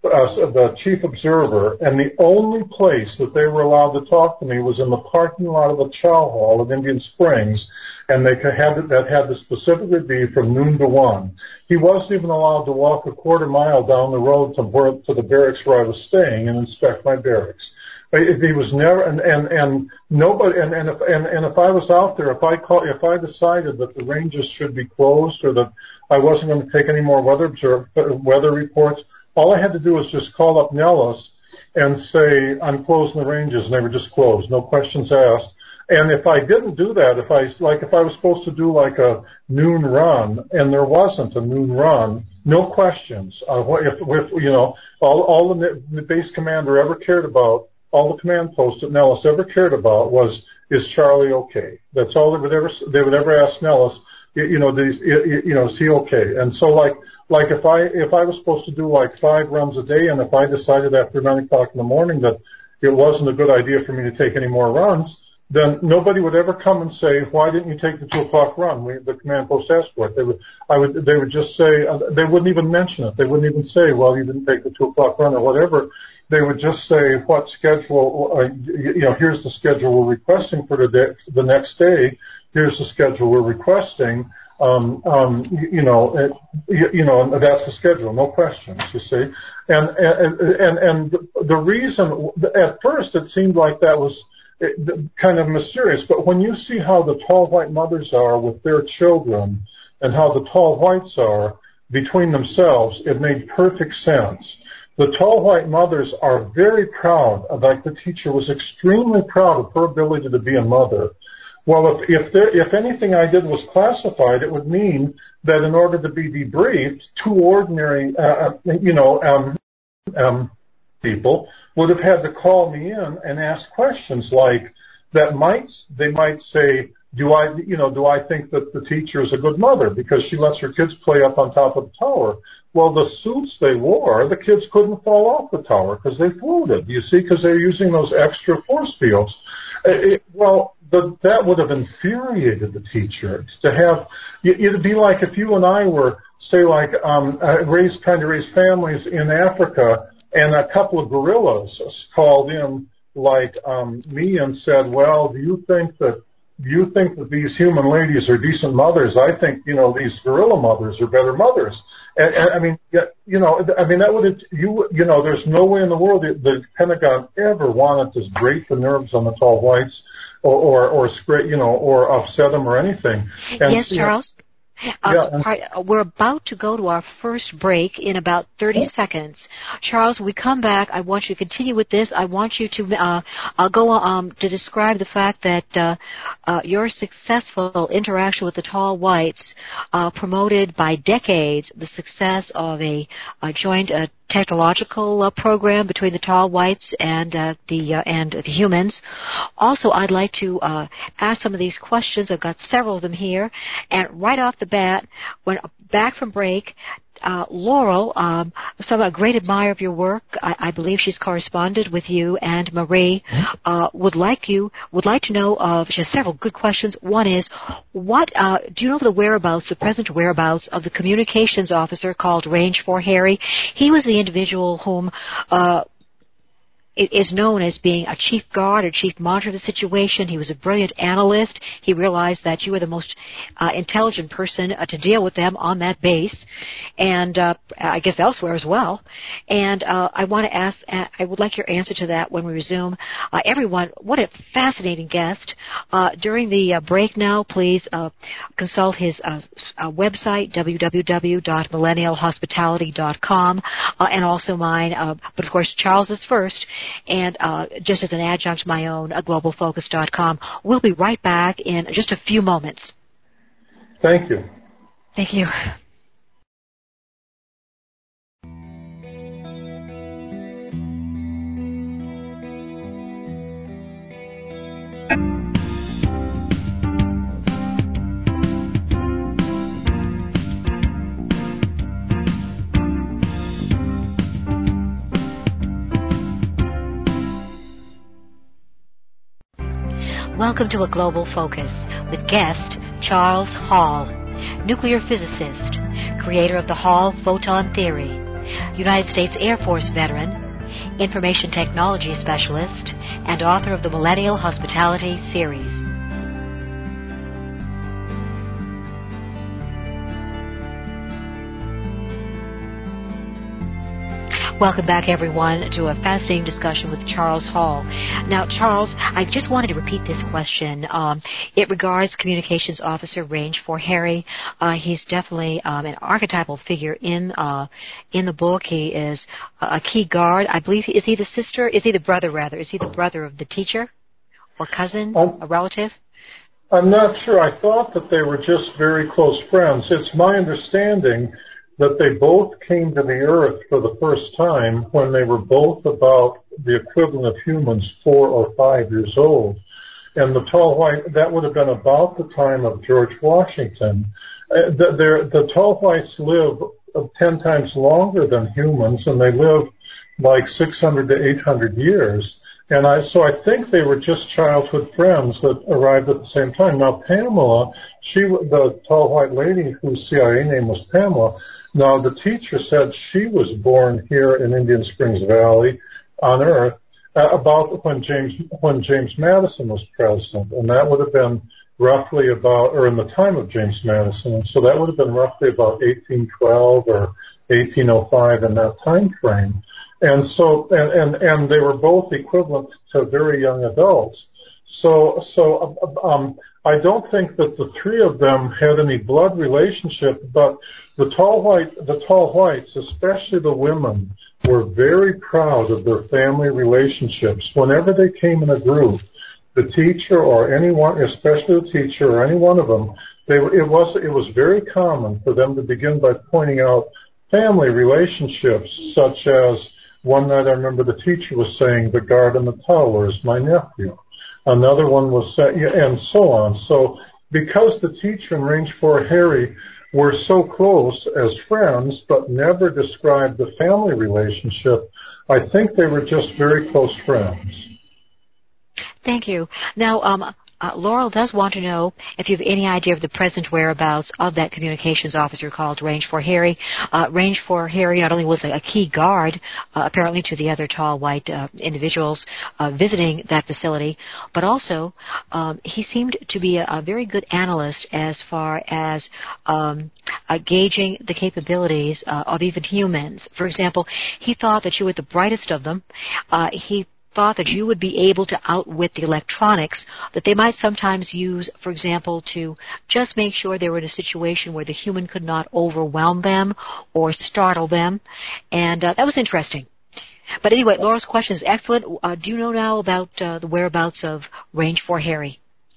uh, the chief observer, and the only place that they were allowed to talk to me was in the parking lot of the Chow Hall of Indian Springs, and they had to, that had to specifically be from noon to one. He wasn't even allowed to walk a quarter mile down the road to, where, to the barracks where I was staying and inspect my barracks. He was never, and and, and nobody, and and if and, and if I was out there, if I call, if I decided that the ranges should be closed or that I wasn't going to take any more weather observe, weather reports, all I had to do was just call up Nellis and say I'm closing the ranges, and they were just closed, no questions asked. And if I didn't do that, if I like, if I was supposed to do like a noon run, and there wasn't a noon run, no questions. Uh, if, if you know, all all the, the base commander ever cared about. All the command posts that Nellis ever cared about was, is Charlie okay? That's all they would ever, they would ever ask Nellis, you know, these, you know, is he okay? And so like, like if I, if I was supposed to do like five runs a day, and if I decided after nine o'clock in the morning that it wasn't a good idea for me to take any more runs, then nobody would ever come and say, why didn't you take the two o'clock run? We, the command post asked for it. They would, I would, they would just say, uh, they wouldn't even mention it. They wouldn't even say, well, you didn't take the two o'clock run or whatever. They would just say, what schedule, uh, you know, here's the schedule we're requesting for the, day, the next day. Here's the schedule we're requesting. Um, um, you, you know, it, you, you know, that's the schedule, no questions, you see. And, and, and, and the reason, at first it seemed like that was, It, kind of mysterious, but when you see how the tall white mothers are with their children and how the tall whites are between themselves, it made perfect sense. The tall white mothers are very proud, like the teacher was extremely proud of her ability to be a mother. Well, if if, there, if anything I did was classified, it would mean that in order to be debriefed, two ordinary, uh, you know, um, um, people would have had to call me in and ask questions like that. Might they might say, do I, you know, do I think that the teacher is a good mother because she lets her kids play up on top of the tower? Well, the suits they wore, the kids couldn't fall off the tower because they floated, you see, because they're using those extra force fields. It, well, the, that would have infuriated the teacher to have, it'd be like if you and I were, say, like, um, uh, raised, trying to raise families in Africa, and a couple of gorillas called in, like um, me, and said, "Well, do you think that do you think that these human ladies are decent mothers? I think you know these gorilla mothers are better mothers." And, and I mean, you know, I mean that would you you know, there's no way in the world that the Pentagon ever wanted to grate the nerves on the tall whites, or or, or you know, or upset them or anything. And, yes, Charles. You know, Uh, yeah. part, we're about to go to our first break in about thirty seconds. Charles, when we come back, I want you to continue with this. I want you to uh, I'll go um, to describe the fact that uh, uh, your successful interaction with the tall whites uh, promoted by decades the success of a, a joint uh, technological uh, program between the tall whites and uh, the uh, and the humans. Also, I'd like to uh, ask some of these questions. I've got several of them here, and right off the bat, when back from break, uh, Laurel, um, some a great admirer of your work. I, I believe she's corresponded with you and Marie. Uh, would like you would like to know of. She has several good questions. One is, what uh, do you know of the whereabouts, the present whereabouts of the communications officer called Range Four Harry? He was the individual whom. Uh, It is known as being a chief guard or chief monitor of the situation. He was a brilliant analyst. He realized that you were the most uh, intelligent person uh, to deal with them on that base, and uh, I guess elsewhere as well. And uh, I want to ask, uh, I would like your answer to that when we resume. Uh, everyone, what a fascinating guest. Uh, during the uh, break now, please uh, consult his uh, uh, website, w w w dot millennial hospitality dot com, uh, and also mine. Uh, but, of course, Charles is first. And uh, just as an adjunct to my own, uh, global focus dot com. We'll be right back in just a few moments. Thank you. Thank you. Welcome to A Global Focus with guest Charles Hall, nuclear physicist, creator of the Hall photon theory, United States Air Force veteran, information technology specialist, and author of the Millennial Hospitality Series. Welcome back, everyone, to a fascinating discussion with Charles Hall. Now, Charles, I just wanted to repeat this question. Um, it regards Communications Officer Range for Harry. Uh, he's definitely um, an archetypal figure in uh, in the book. He is a key guard. I believe, is he the sister? Is he the brother, rather? Is he the brother of the teacher or cousin, I'm, a relative? I'm not sure. I thought that they were just very close friends. It's my understanding that they both came to the earth for the first time when they were both about the equivalent of humans, four or five years old. And the tall white, that would have been about the time of George Washington. Uh, the, the tall whites live ten times longer than humans, and they live like six hundred to eight hundred years. And I, so I think they were just childhood friends that arrived at the same time. Now, Pamela, she, the tall white lady whose C I A name was Pamela, now the teacher said she was born here in Indian Springs Valley on Earth uh, about when James, when James Madison was president. And that would have been roughly about, or in the time of James Madison. And so that would have been roughly about eighteen twelve or eighteen oh five in that time frame. And so, and, and, and they were both equivalent to very young adults. So, so, um, I don't think that the three of them had any blood relationship, but the tall white, the tall whites, especially the women, were very proud of their family relationships. Whenever they came in a group, the teacher or anyone, especially the teacher or any one of them, they, it was, it was very common for them to begin by pointing out family relationships, such as one night I remember the teacher was saying, the guard in the tower is my nephew. Another one was saying, and so on. So because the teacher and Range four Harry were so close as friends, but never described the family relationship, I think they were just very close friends. Thank you. Now, um, Uh, Laurel does want to know if you have any idea of the present whereabouts of that communications officer called Range for Harry. Uh, Range for Harry not only was a, a key guard, uh, apparently to the other tall white uh, individuals uh, visiting that facility, but also um, he seemed to be a, a very good analyst as far as um, uh, gauging the capabilities uh, of even humans. For example, he thought that you were the brightest of them. Uh, he thought that you would be able to outwit the electronics that they might sometimes use, for example, to just make sure they were in a situation where the human could not overwhelm them or startle them. And uh, that was interesting. But anyway, Laura's question is excellent. Uh, do you know now about uh, the whereabouts of Range for Harry?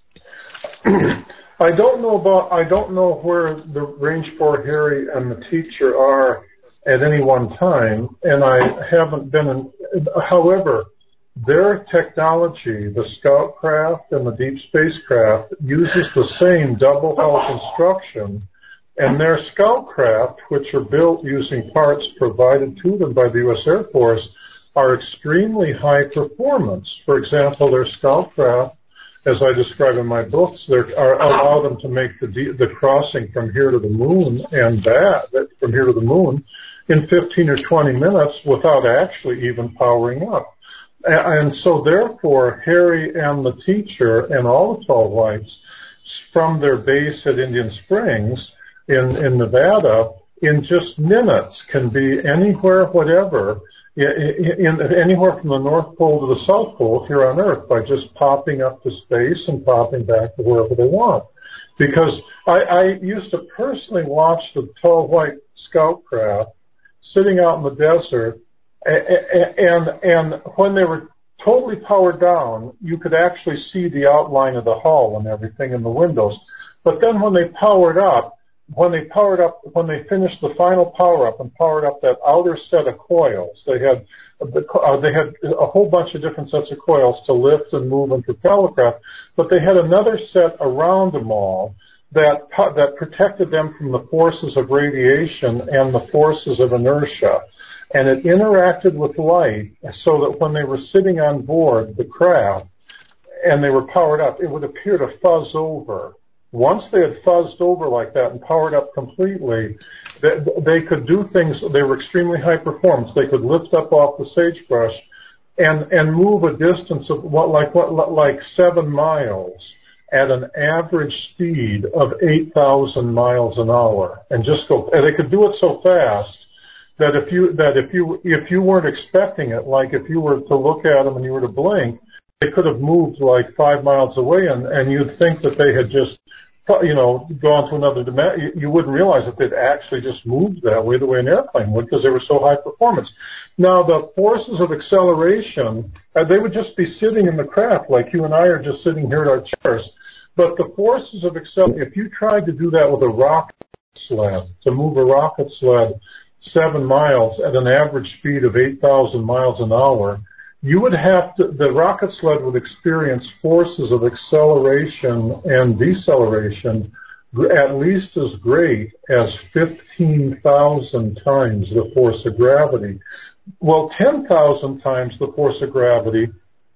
I don't know about, I don't know where the Range for Harry and the teacher are at any one time, and I haven't been in, however, their technology, the Scout craft and the Deep Spacecraft, uses the same double hull construction, and their Scout craft, which are built using parts provided to them by the U S Air Force, are extremely high performance. For example, their Scout craft, as I describe in my books, are, allow them to make the, the crossing from here to the moon and back, from here to the moon, in fifteen or twenty minutes without actually even powering up. And so, therefore, Harry and the teacher and all the tall whites from their base at Indian Springs in, in Nevada in just minutes can be anywhere, whatever, in, in, anywhere from the North Pole to the South Pole here on Earth by just popping up to space and popping back to wherever they want. Because I, I used to personally watch the tall white scout craft sitting out in the desert. And, and when they were totally powered down, you could actually see the outline of the hull and everything in the windows. But then when they powered up, when they powered up, when they finished the final power up and powered up that outer set of coils, they had uh, they had a whole bunch of different sets of coils to lift and move and propel the craft. But they had another set around them all that that protected them from the forces of radiation and the forces of inertia. And it interacted with light so that when they were sitting on board the craft and they were powered up, it would appear to fuzz over once they had fuzzed over like that and powered up completely, they, they could do things. They were extremely high performance. They could lift up off the sagebrush and and move a distance of what like what like seven miles at an average speed of eight thousand miles an hour, and just go. And they could do it so fast that if you that if you if you weren't expecting it, like if you were to look at them and you were to blink, they could have moved like five miles away, and and you'd think that they had just, you know, gone to another dimension. You wouldn't realize that they'd actually just moved that way, the way an airplane would, because they were so high performance. Now, the forces of acceleration, uh, they would just be sitting in the craft like you and I are just sitting here at our chairs. But the forces of acceleration, if you tried to do that with a rocket sled, to move a rocket sled seven miles at an average speed of eight thousand miles an hour, you would have to, the rocket sled would experience forces of acceleration and deceleration at least as great as fifteen thousand times the force of gravity. Well, ten thousand times the force of gravity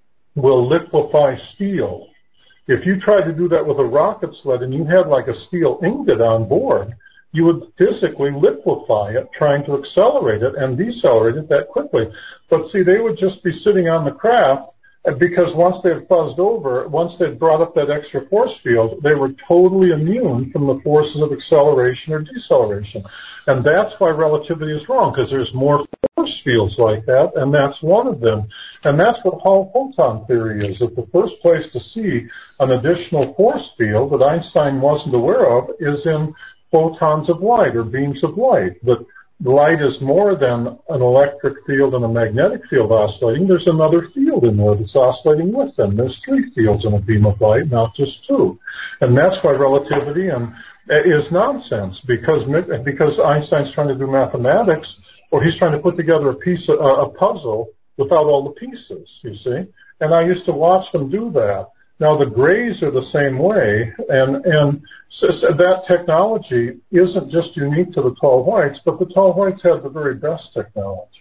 will liquefy steel. If you tried to do that with a rocket sled and you had like a steel ingot on board, you would physically liquefy it, trying to accelerate it and decelerate it that quickly. But see, they would just be sitting on the craft, because once they had fuzzed over, once they had brought up that extra force field, they were totally immune from the forces of acceleration or deceleration. And that's why relativity is wrong, because there's more force fields like that, and that's one of them. And that's what Hall photon theory is, that the first place to see an additional force field that Einstein wasn't aware of is in photons of light or beams of light. But light is more than an electric field and a magnetic field oscillating. There's another field in there that's oscillating with them. There's three fields in a beam of light, not just two. And that's why relativity and is nonsense, because because Einstein's trying to do mathematics, or he's trying to put together a piece of, a puzzle without all the pieces, you see. And I used to watch them do that. Now, the Greys are the same way, and, and so, so that technology isn't just unique to the Tall Whites, but the Tall Whites have the very best technology.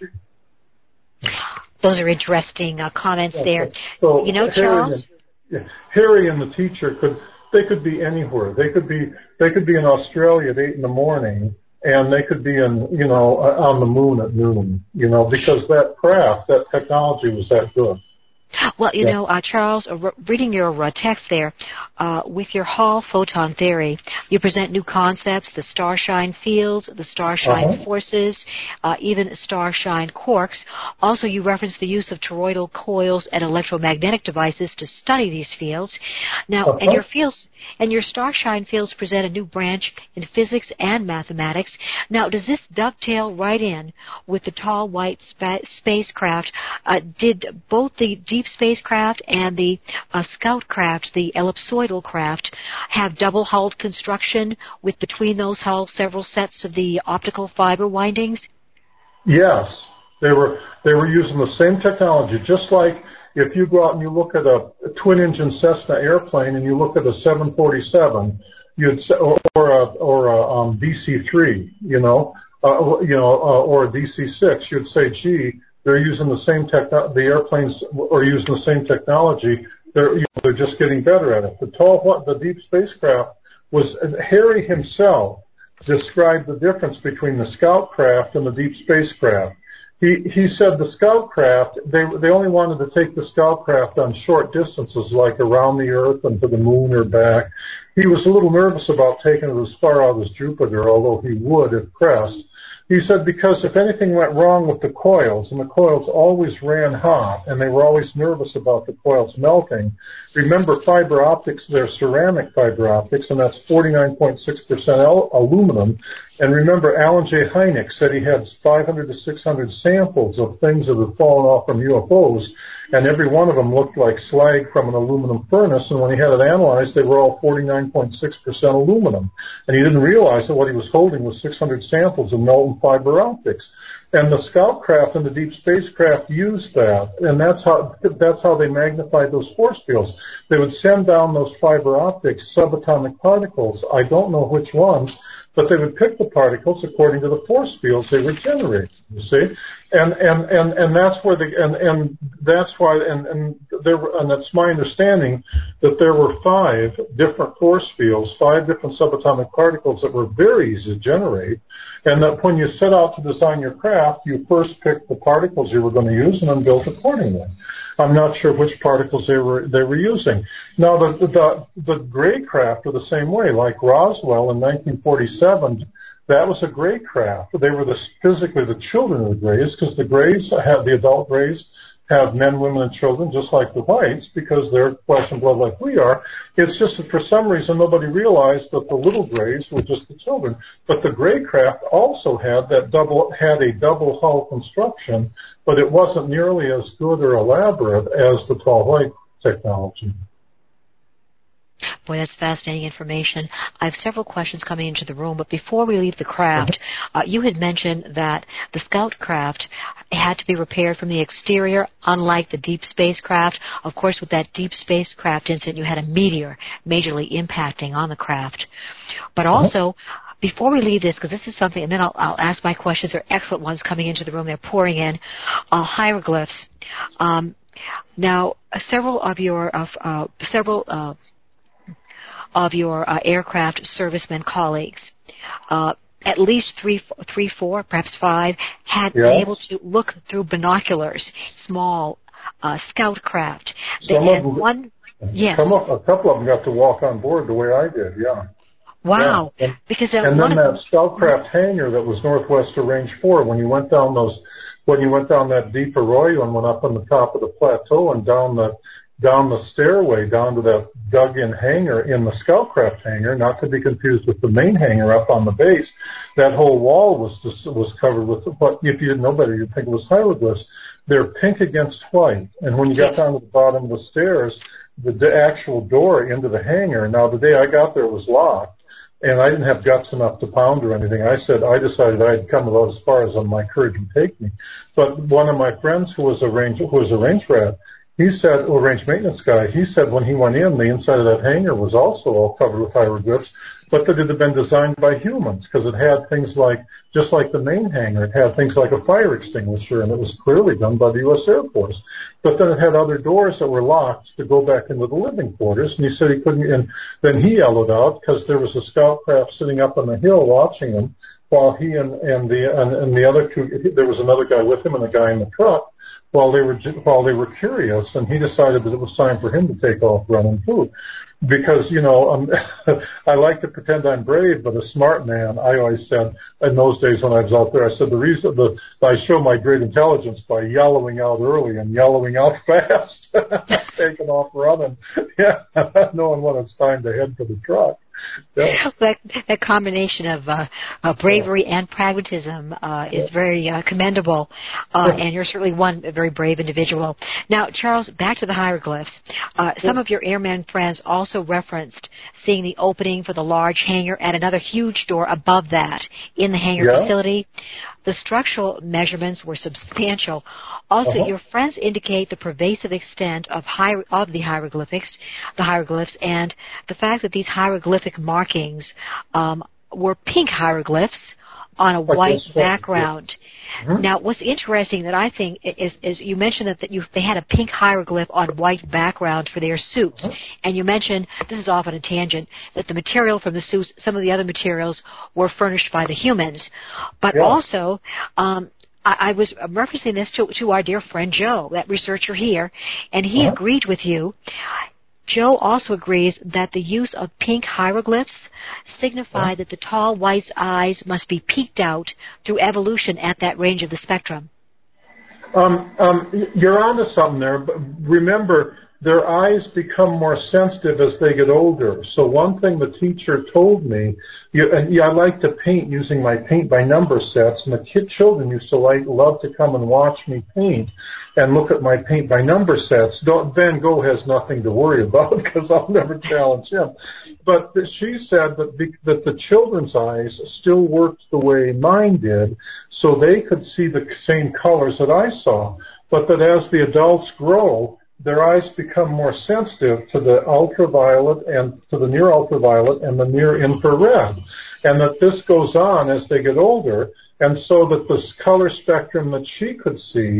Those are interesting uh, comments yeah, there. So, you know, Harry Charles? And, yeah, Harry and the teacher, could they could be anywhere. They could be they could be in Australia at eight in the morning, and they could be in, you know, on the moon at noon, you know, because that craft, that technology was that good. Well, you yeah. know, uh, Charles, uh, reading your uh, text there, uh, with your Hall photon theory, you present new concepts, the starshine fields, the starshine uh-huh. forces, uh, even starshine quarks. Also, you reference the use of toroidal coils and electromagnetic devices to study these fields. Now, uh-huh. and your fields and your starshine fields present a new branch in physics and mathematics. Now, does this dovetail right in with the Tall White spa- spacecraft? Uh, did both the deep spacecraft and the uh, scout craft, the ellipsoidal craft, have double-hulled construction with between those hulls several sets of the optical fiber windings? Yes, they were they were using the same technology. Just like if you go out and you look at a, a twin-engine Cessna airplane and you look at a seven forty-seven, you'd say, or, or a or a um, D C three, you know, uh, you know, uh, or a D C six, you'd say, gee, they're using the same techno- the airplanes are using the same technology. They're you know, they're just getting better at it. The tall, what the deep spacecraft was, Harry himself described the difference between the scout craft and the deep spacecraft. He he said the scout craft, they they only wanted to take the scout craft on short distances, like around the Earth and to the moon or back. He was a little nervous about taking it as far out as Jupiter, although he would if pressed. He said because if anything went wrong with the coils, and the coils always ran hot, and they were always nervous about the coils melting. Remember, fiber optics, they're ceramic fiber optics, and that's forty-nine point six percent al- aluminum. And remember, Alan J. Hynek said he had five hundred to six hundred samples of things that had fallen off from U F Os, and every one of them looked like slag from an aluminum furnace, and when he had it analyzed, they were all forty-nine point six percent aluminum. And he didn't realize that what he was holding was six hundred samples of molten fiber optics. And the scout craft and the deep spacecraft used that, and that's how that's how they magnified those force fields. They would send down those fiber optics, subatomic particles. I don't know which ones, but they would pick the particles according to the force fields they were generating, you see? And and, and, and that's where the and, and that's why and, and there were, and it's my understanding that there were five different force fields, five different subatomic particles that were very easy to generate, and that when you set out to design your craft, you first picked the particles you were going to use and then built accordingly. I'm not sure which particles they were they were using. Now, the the, the gray craft were the same way. Like Roswell in nineteen forty-seven, that was a gray craft. They were the, physically the children of the Greys, because the Greys, have, the adult Greys, have men, women, and children just like the whites, because they're flesh and blood like we are. It's just that for some reason nobody realized that the little Greys were just the children. But the gray craft also had that double had a double hull construction, but it wasn't nearly as good or elaborate as the tall white technology. Boy, that's fascinating information. I have several questions coming into the room, but before we leave the craft, uh, you had mentioned that the Scout craft had to be repaired from the exterior, unlike the deep spacecraft. Of course, with that deep spacecraft incident, you had a meteor majorly impacting on the craft. But also, before we leave this, because this is something, and then I'll, I'll ask my questions. There are excellent ones coming into the room. They're pouring in. Uh, hieroglyphs. Um, now, uh, several of your uh, uh, several uh, of your uh, aircraft servicemen colleagues, uh, at least three, three, four, perhaps five, had yes. been able to look through binoculars, small uh, scout craft. They Some had of them, one, yes. Some of, a couple of them got to walk on board the way I did, yeah. Wow. Yeah. And, because uh, and one then of that Scoutcraft hangar that was northwest of Range four, when you went down those, when you went down that deep arroyo and went up on the top of the plateau and down the down the stairway down to that dug-in hangar in the Scoutcraft hangar, not to be confused with the main hangar up on the base, that whole wall was just, was covered with, but if you didn't know better, you'd think it was hieroglyphs. They're pink against white, and when you got down to the bottom of the stairs, the, the actual door into the hangar, now the day I got there was locked, and I didn't have guts enough to pound or anything. I said, I decided I'd come about as far as my courage would take me. But one of my friends who was a range, who was a range rat, he said, or range maintenance guy, he said when he went in, the inside of that hangar was also all covered with hieroglyphs, but that it had been designed by humans, because it had things like, just like the main hangar, it had things like a fire extinguisher, and it was clearly done by the U S Air Force. But then it had other doors that were locked to go back into the living quarters, and he said he couldn't, and then he yellowed out, because there was a scout craft sitting up on the hill watching him, while he and, and the and, and the other two, there was another guy with him and a guy in the truck, while they were while they were curious, and he decided that it was time for him to take off running too. Because, you know, um, I like to pretend I'm brave, but a smart man, I always said, in those days when I was out there, I said the reason the I show my great intelligence by yellowing out early and yellowing out fast, taking off running, yeah, knowing when it's time to head for the truck. Yeah. That, that combination of uh, uh, bravery and pragmatism uh, is very uh, commendable, uh, and you're certainly one a very brave individual. Now, Charles, back to the hieroglyphs. Uh, some of your airman friends also referenced seeing the opening for the large hangar and another huge door above that in the hangar yeah. facility. The structural measurements were substantial. Also, uh-huh. your friends indicate the pervasive extent of, hier- of the hieroglyphics, the hieroglyphs, and the fact that these hieroglyphic markings um, were pink hieroglyphs on a like white background. Mm-hmm. Now, what's interesting that I think is, is you mentioned that, that you, they had a pink hieroglyph on white background for their suits. Mm-hmm. And you mentioned, this is often a tangent, that the material from the suits, some of the other materials were furnished by the humans. But yeah. also, um, I, I was referencing this to, to our dear friend Joe, that researcher here, and he uh-huh. agreed with you. Joe also agrees that the use of pink hieroglyphs signify that the tall white's eyes must be peaked out through evolution at that range of the spectrum. Um, um, you're onto something there, but remember, their eyes become more sensitive as they get older. So one thing the teacher told me, you, and yeah, I like to paint using my paint by number sets, and the kid children used to like love to come and watch me paint and look at my paint by number sets. Don't, Van Gogh has nothing to worry about because I'll never challenge him. But the, she said that the, that the children's eyes still worked the way mine did, so they could see the same colors that I saw. But that as the adults grow, their eyes become more sensitive to the ultraviolet and to the near ultraviolet and the near infrared, and that this goes on as they get older, and so that this color spectrum that she could see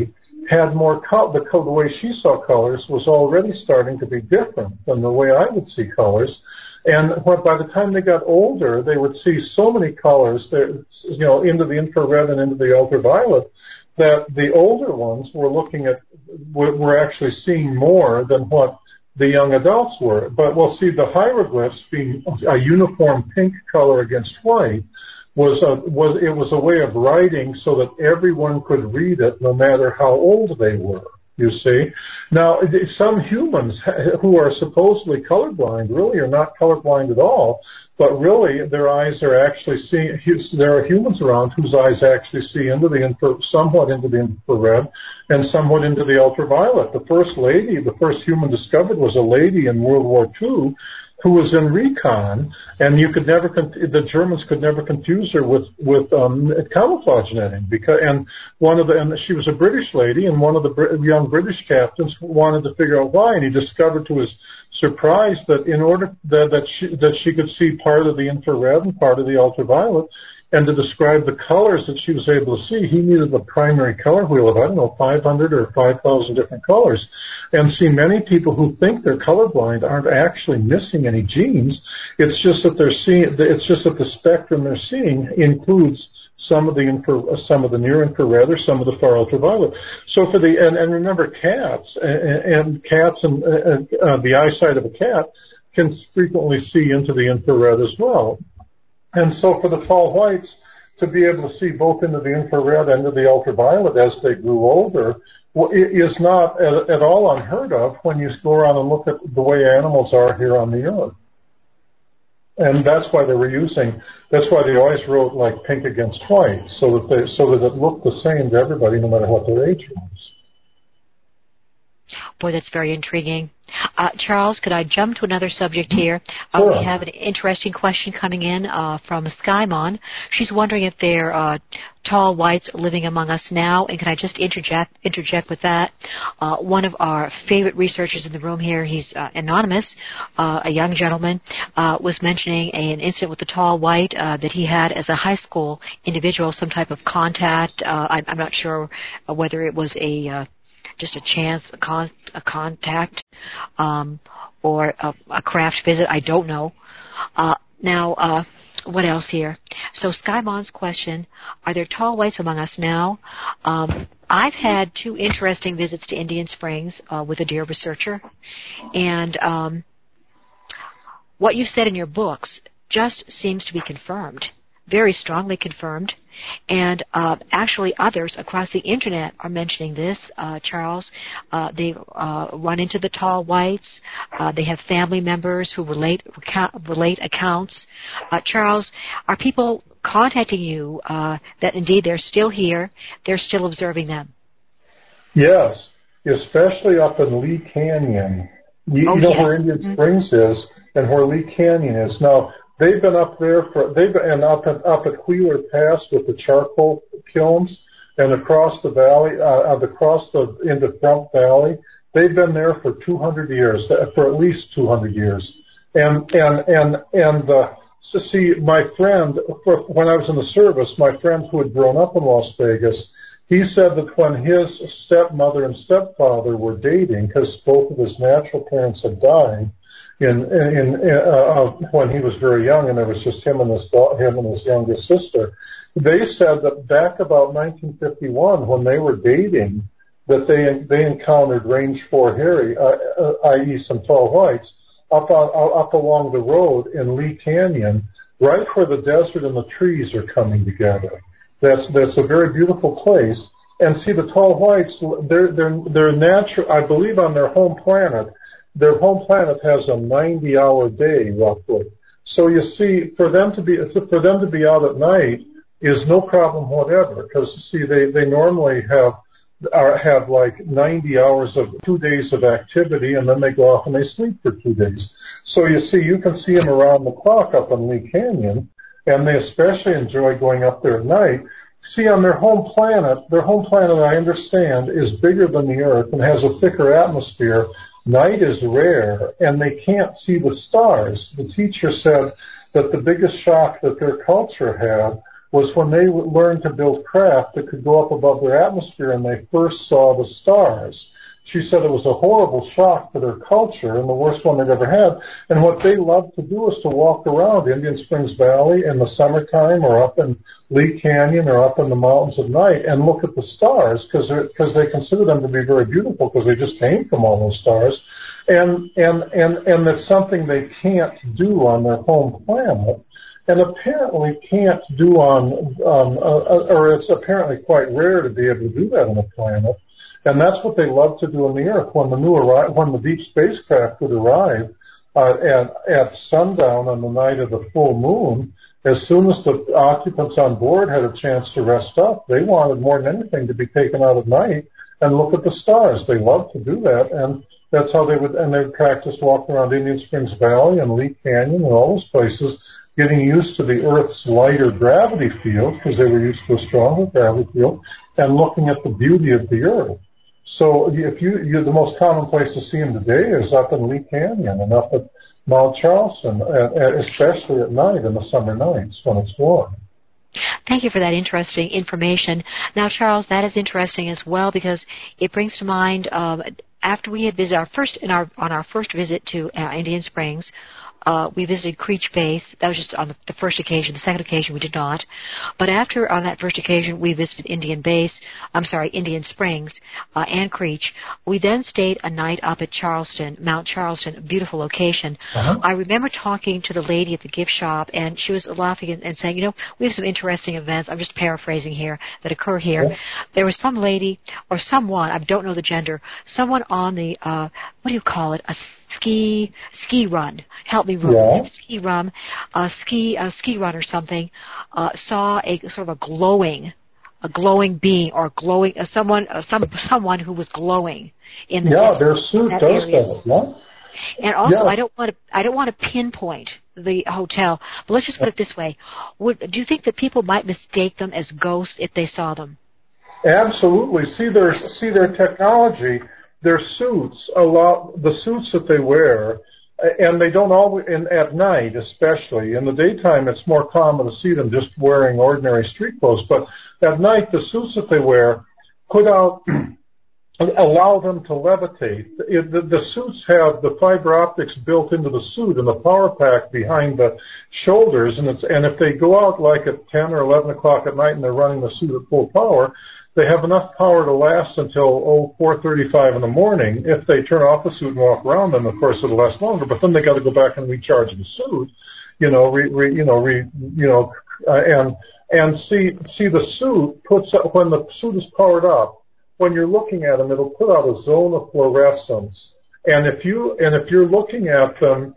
had more color. The, the way she saw colors was already starting to be different than the way I would see colors. And what, by the time they got older, they would see so many colors, that, you know, into the infrared and into the ultraviolet, that the older ones were looking at, were actually seeing more than what the young adults were. But we'll see the hieroglyphs being a uniform pink color against white was a, was it was a way of writing so that everyone could read it no matter how old they were. You see, now some humans who are supposedly colorblind really are not colorblind at all, but really their eyes are actually seeing. There are humans around whose eyes actually see into the infra, somewhat into the infrared and somewhat into the ultraviolet. The first lady, the first human discovered, was a lady in World War Two who was in recon, and you could never, the Germans could never confuse her with with um, camouflage netting. Because, and one of the, and she was a British lady, and one of the young British captains wanted to figure out why, and he discovered to his surprise that in order that that she that she could see part of the infrared and part of the ultraviolet, and to describe the colors that she was able to see, he needed a primary color wheel of, I don't know, five hundred or five thousand different colors. And see, many people who think they're colorblind aren't actually missing any genes. It's just that they're seeing, it's just that the spectrum they're seeing includes some of the infra, some of the near infrared or some of the far ultraviolet. So for the, and, and remember cats, and, and cats and uh, uh, the eyesight of a cat can frequently see into the infrared as well. And so for the tall whites to be able to see both into the infrared and into the ultraviolet as they grew older is not at, at all unheard of when you go around and look at the way animals are here on the earth. And that's why they were using, that's why they always wrote like pink against white, so that they, so that it looked the same to everybody no matter what their age was. Boy, that's very intriguing. Uh, Charles, could I jump to another subject here? Uh, sure. We have an interesting question coming in uh, from Skymon. She's wondering if there are uh, tall whites living among us now, and can I just interject interject with that? Uh, one of our favorite researchers in the room here, he's uh, anonymous, uh, a young gentleman, uh, was mentioning an incident with the tall white uh, that he had as a high school individual, some type of contact. Uh, I, I'm not sure whether it was a... Uh, just a chance, a, con- a contact, um, or a, a craft visit. I don't know. Uh, now, uh, what else here? So Skymon's question, are there tall whites among us now? Um, I've had two interesting visits to Indian Springs uh, with a deer researcher, and um, what you said in your books just seems to be confirmed, very strongly confirmed. And uh, actually others across the Internet are mentioning this, uh, Charles. Uh, they uh, run into the tall whites. Uh, they have family members who relate relate accounts. Uh, Charles, are people contacting you uh, that indeed they're still here, they're still observing them? Yes, especially up in Lee Canyon. You, oh, you know yes. where Indian mm-hmm. Springs is and where Lee Canyon is. Now, they've been up there for, they've been, and up at, up at Wheeler Pass with the charcoal kilns and across the valley, uh, across the, into Frump Valley. They've been there for two hundred years, for at least two hundred years. And, and, and, and, uh, so see, my friend, for, when I was in the service, my friend who had grown up in Las Vegas, he said that when his stepmother and stepfather were dating, because both of his natural parents had died, In, in, in uh, when he was very young, and it was just him and his him and his youngest sister, they said that back about nineteen fifty-one, when they were dating, that they they encountered Range Four Hairy, uh, uh, that is, some tall whites, up on, up along the road in Lee Canyon, right where the desert and the trees are coming together. That's that's a very beautiful place. And see, the tall whites, they're they're they're natural. I believe on their home planet. Their home planet has a ninety-hour day, roughly. So you see, for them to be for them to be out at night is no problem whatever. Because see, they, they normally have are, have like ninety hours of two days of activity, and then they go off and they sleep for two days. So you see, you can see them around the clock up in Lee Canyon, and they especially enjoy going up there at night. See, on their home planet, their home planet, I understand, is bigger than the Earth and has a thicker atmosphere. Night is rare, and they can't see the stars. The teacher said that the biggest shock that their culture had was when they learned to build craft that could go up above their atmosphere and they first saw the stars. She said it was a horrible shock to their culture and the worst one they'd ever had. And what they loved to do was to walk around Indian Springs Valley in the summertime or up in Lee Canyon or up in the mountains at night and look at the stars because because they consider them to be very beautiful because they just came from all those stars. And, and, and, and that's something they can't do on their home planet. And apparently can't do on, um, uh, or it's apparently quite rare to be able to do that on a planet. And that's what they love to do on the Earth. When the new arri- when the deep spacecraft would arrive uh, at, at sundown on the night of the full moon, as soon as the occupants on board had a chance to rest up, they wanted more than anything to be taken out at night and look at the stars. They loved to do that, and that's how they would. And they would practice walking around Indian Springs Valley and Lee Canyon and all those places, getting used to the Earth's lighter gravity field because they were used to a stronger gravity field, and looking at the beauty of the Earth. So if you, you the most common place to see them today is up in Lee Canyon and up at Mount Charleston, especially at night in the summer nights when it's warm. Thank you for that interesting information. Now, Charles, that is interesting as well because it brings to mind um, after we had visited our first in our on our first visit to uh, Indian Springs. Uh, we visited Creech Base. That was just on the, the first occasion. The second occasion we did not. But after, on that first occasion, we visited Indian Base, I'm sorry, Indian Springs uh, and Creech. We then stayed a night up at Charleston, Mount Charleston, a beautiful location. Uh-huh. I remember talking to the lady at the gift shop, and she was laughing and, and saying, you know, we have some interesting events, I'm just paraphrasing here, that occur here. Yeah. There was some lady, or someone, I don't know the gender, someone on the, uh, what do you call it, a ski ski run. Help me run. Yeah. Ski run, a ski a ski run or something. Uh, saw a sort of a glowing, a glowing being or glowing uh, someone uh, some someone who was glowing in the yeah. Their suit that does area. that. Yeah. And also, yeah. I don't want to I don't want to pinpoint the hotel, but let's just put it this way: Would, do you think that people might mistake them as ghosts if they saw them? Absolutely. See their see their technology. Their suits allow the suits that they wear, and they don't always. And at night, especially in the daytime, it's more common to see them just wearing ordinary street clothes. But at night, the suits that they wear put out allow them to levitate. It, the, the suits have the fiber optics built into the suit and the power pack behind the shoulders, and it's and if they go out like at ten or eleven o'clock at night and they're running the suit at full power, they have enough power to last until oh four thirty-five in the morning. If they turn off the suit and walk around, then of course it'll last longer. But then they got to go back and recharge the suit, you know, re, re, you know, re, you know, uh, and and see see the suit puts up, when the suit is powered up. When you're looking at them, it'll put out a zone of fluorescence. And if you and if you're looking at them,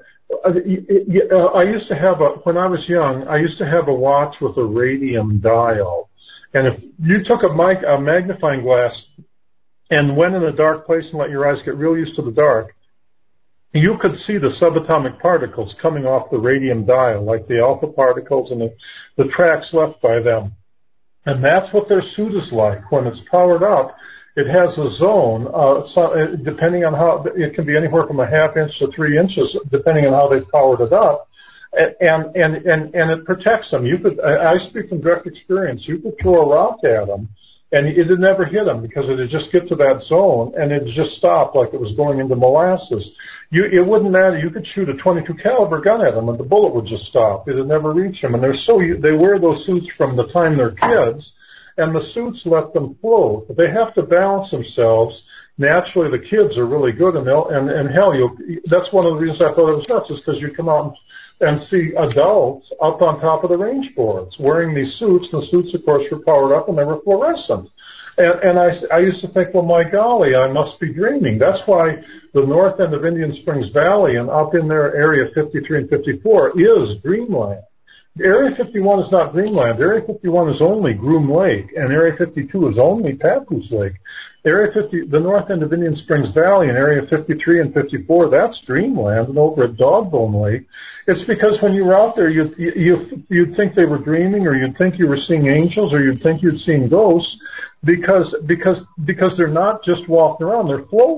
uh, I used to have a when I was young, I used to have a watch with a radium dial. And if you took a, mic, a magnifying glass and went in a dark place and let your eyes get real used to the dark, you could see the subatomic particles coming off the radium dial, like the alpha particles and the, the tracks left by them. And that's what their suit is like. When it's powered up, it has a zone, uh, so, uh, depending on how, it can be anywhere from a half inch to three inches, depending on how they've powered it up. And, and, and, and it protects them. You could, I speak from direct experience, you could throw a rock at them and it would never hit them because it would just get to that zone and it would just stop like it was going into molasses. You, it wouldn't matter. You could shoot a twenty-two caliber gun at them and the bullet would just stop. It would never reach them. And they're so, they wear those suits from the time they're kids, and the suits let them float. But they have to balance themselves. Naturally, the kids are really good, and they'll, and, and hell, you'll, that's one of the reasons I thought it was nuts, is because you come out and and see adults up on top of the range boards wearing these suits. The suits, of course, were powered up and they were fluorescent. And, and I, I used to think, well, my golly, I must be dreaming. That's why the north end of Indian Springs Valley and up in there, Area fifty-three and fifty-four is dreamland. Area fifty-one is not dreamland. Area fifty-one is only Groom Lake, and Area fifty-two is only Papoose Lake. Area fifty, the north end of Indian Springs Valley and Area fifty-three and fifty-four, that's dreamland. And over at Dogbone Lake, it's because when you were out there, you'd, you, you'd think they were dreaming, or you'd think you were seeing angels, or you'd think you'd seen ghosts, because because because they're not just walking around; they're floating.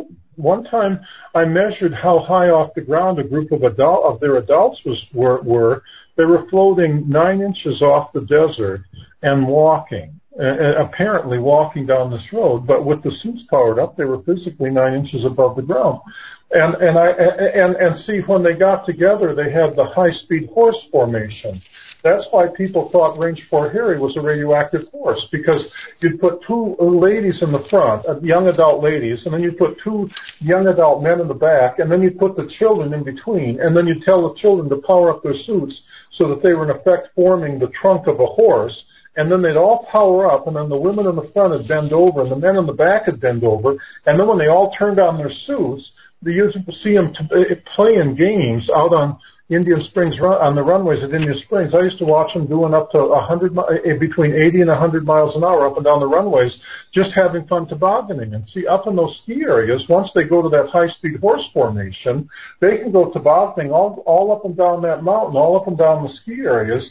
one time I measured how high off the ground a group of adult of their adults was were, were. They were floating nine inches off the desert and walking, uh, apparently walking down this road. But with the suits powered up, they were physically nine inches above the ground. And and I and and see when they got together, they had the high-speed horse formation. That's why people thought Range Fort Harry was a radioactive horse, because you'd put two ladies in the front, young adult ladies, and then you'd put two young adult men in the back, and then you'd put the children in between, and then you'd tell the children to power up their suits so that they were in effect forming the trunk of a horse, and then they'd all power up, and then the women in the front would bend over, and the men in the back would bend over, and then when they all turned on their suits, they used to see them to, playing games out on Indian Springs, on the runways at Indian Springs. I used to watch them doing up to one hundred, between eighty and one hundred miles an hour up and down the runways, just having fun tobogganing. And see, up in those ski areas, once they go to that high-speed horse formation, they can go tobogganing all, all up and down that mountain, all up and down the ski areas.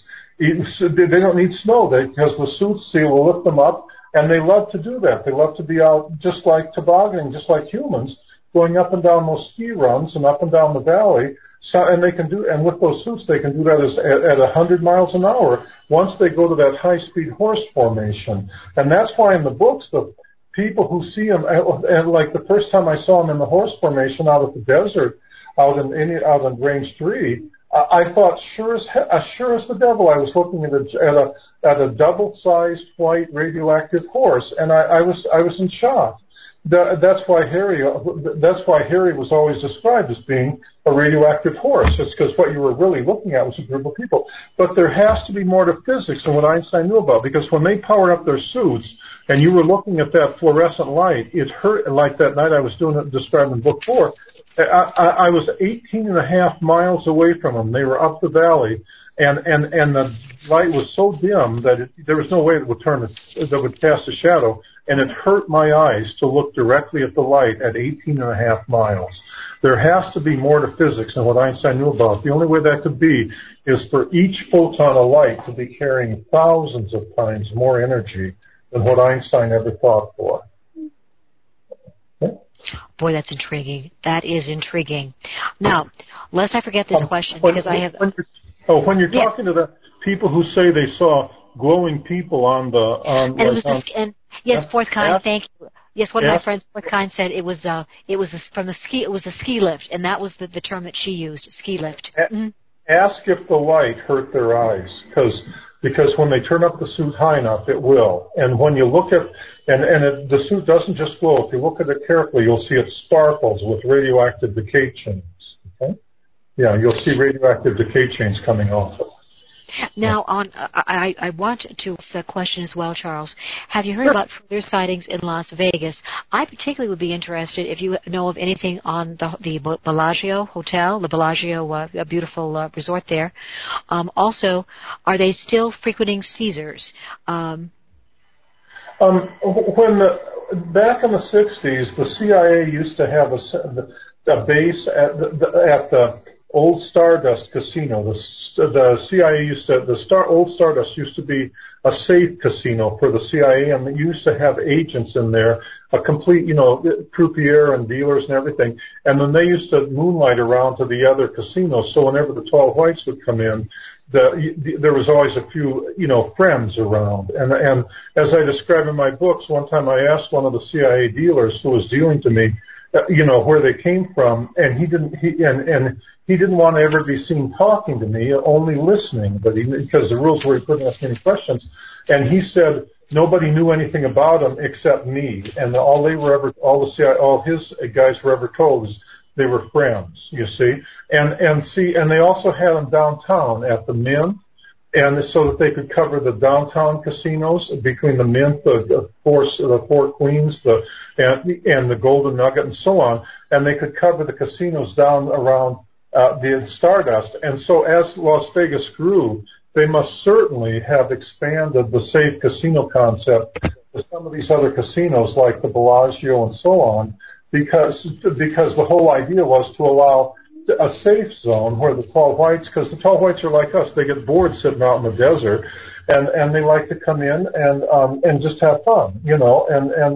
They don't need snow they, because the suits see will lift them up, and they love to do that. They love to be out just like tobogganing, just like humans, going up and down those ski runs and up and down the valley. So, and they can do, and with those suits, they can do that as, at, at one hundred miles an hour once they go to that high-speed horse formation. And that's why in the books, the people who see them, and like the first time I saw them in the horse formation out at the desert, out in out in Range Three, I, I thought, sure as as sure as the devil, I was looking at a at a at a double-sized white radioactive horse, and I, I was I was in shock. That, that's why Harry. That's why Harry was always described as being a radioactive horse. It's because what you were really looking at was a group of people. But there has to be more to physics than what Einstein knew about. Because when they powered up their suits, and you were looking at that fluorescent light, it hurt. Like that night I was doing it, described in book four. I, I, I was eighteen and a half miles away from them. They were up the valley, and, and, and the light was so dim that it, there was no way it would turn, that would cast a shadow, and it hurt my eyes to look directly at the light at eighteen and a half miles. There has to be more to physics than what Einstein knew about. The only way that could be is for each photon of light to be carrying thousands of times more energy than what Einstein ever thought for. Boy, that's intriguing. That is intriguing. Now, lest I forget this um, question, when, because I have... When oh, when you're yes. talking to the people who say they saw glowing people on the... On, and like it was on, the, and yes, fourth kind, ask, thank you. Yes, one of ask, my friends, fourth kind, said it was uh, it was the, from the ski. It was the ski lift, and that was the, the term that she used, ski lift. Mm-hmm. Ask if the light hurt their eyes, because because when they turn up the suit high enough, it will. And when you look at, and, and it, the suit doesn't just glow. If you look at it carefully, you'll see it sparkles with radioactive decay chains. Okay? Yeah, you'll see radioactive decay chains coming off it. Now, on uh, I, I want to ask a question as well, Charles. Have you heard sure. about further sightings in Las Vegas? I particularly would be interested if you know of anything on the, the Bellagio Hotel, the Bellagio, uh, a beautiful uh, resort there. Um, also, are they still frequenting Caesars? Um, um, when the, back in the sixties, the C I A used to have a, a base at the, at the Old Stardust Casino. The, the C I A used to, the Star, Old Stardust used to be a safe casino for the C I A, and they used to have agents in there, a complete, you know, croupier and dealers and everything. And then they used to moonlight around to the other casinos, so whenever the Twelve Whites would come in, the, the, there was always a few, you know, friends around. And, and as I describe in my books, one time I asked one of the C I A dealers who was dealing to me, you know, where they came from, and he didn't, he, and, and he didn't want to ever be seen talking to me, only listening, but he, because the rules were he couldn't ask any questions. And he said nobody knew anything about him except me, and all they were ever, all the C I A, all his guys were ever told was they were friends, you see. And, and see, and they also had them downtown at the Mint, and so that they could cover the downtown casinos between the Mint, the, the Four, the Four Queens, the and, and the Golden Nugget, and so on, and they could cover the casinos down around uh, the Stardust. And so, as Las Vegas grew, they must certainly have expanded the safe casino concept to some of these other casinos, like the Bellagio and so on, because because the whole idea was to allow a safe zone where the Tall Whites, because the Tall Whites are like us, they get bored sitting out in the desert, and and they like to come in and um and just have fun, you know, and and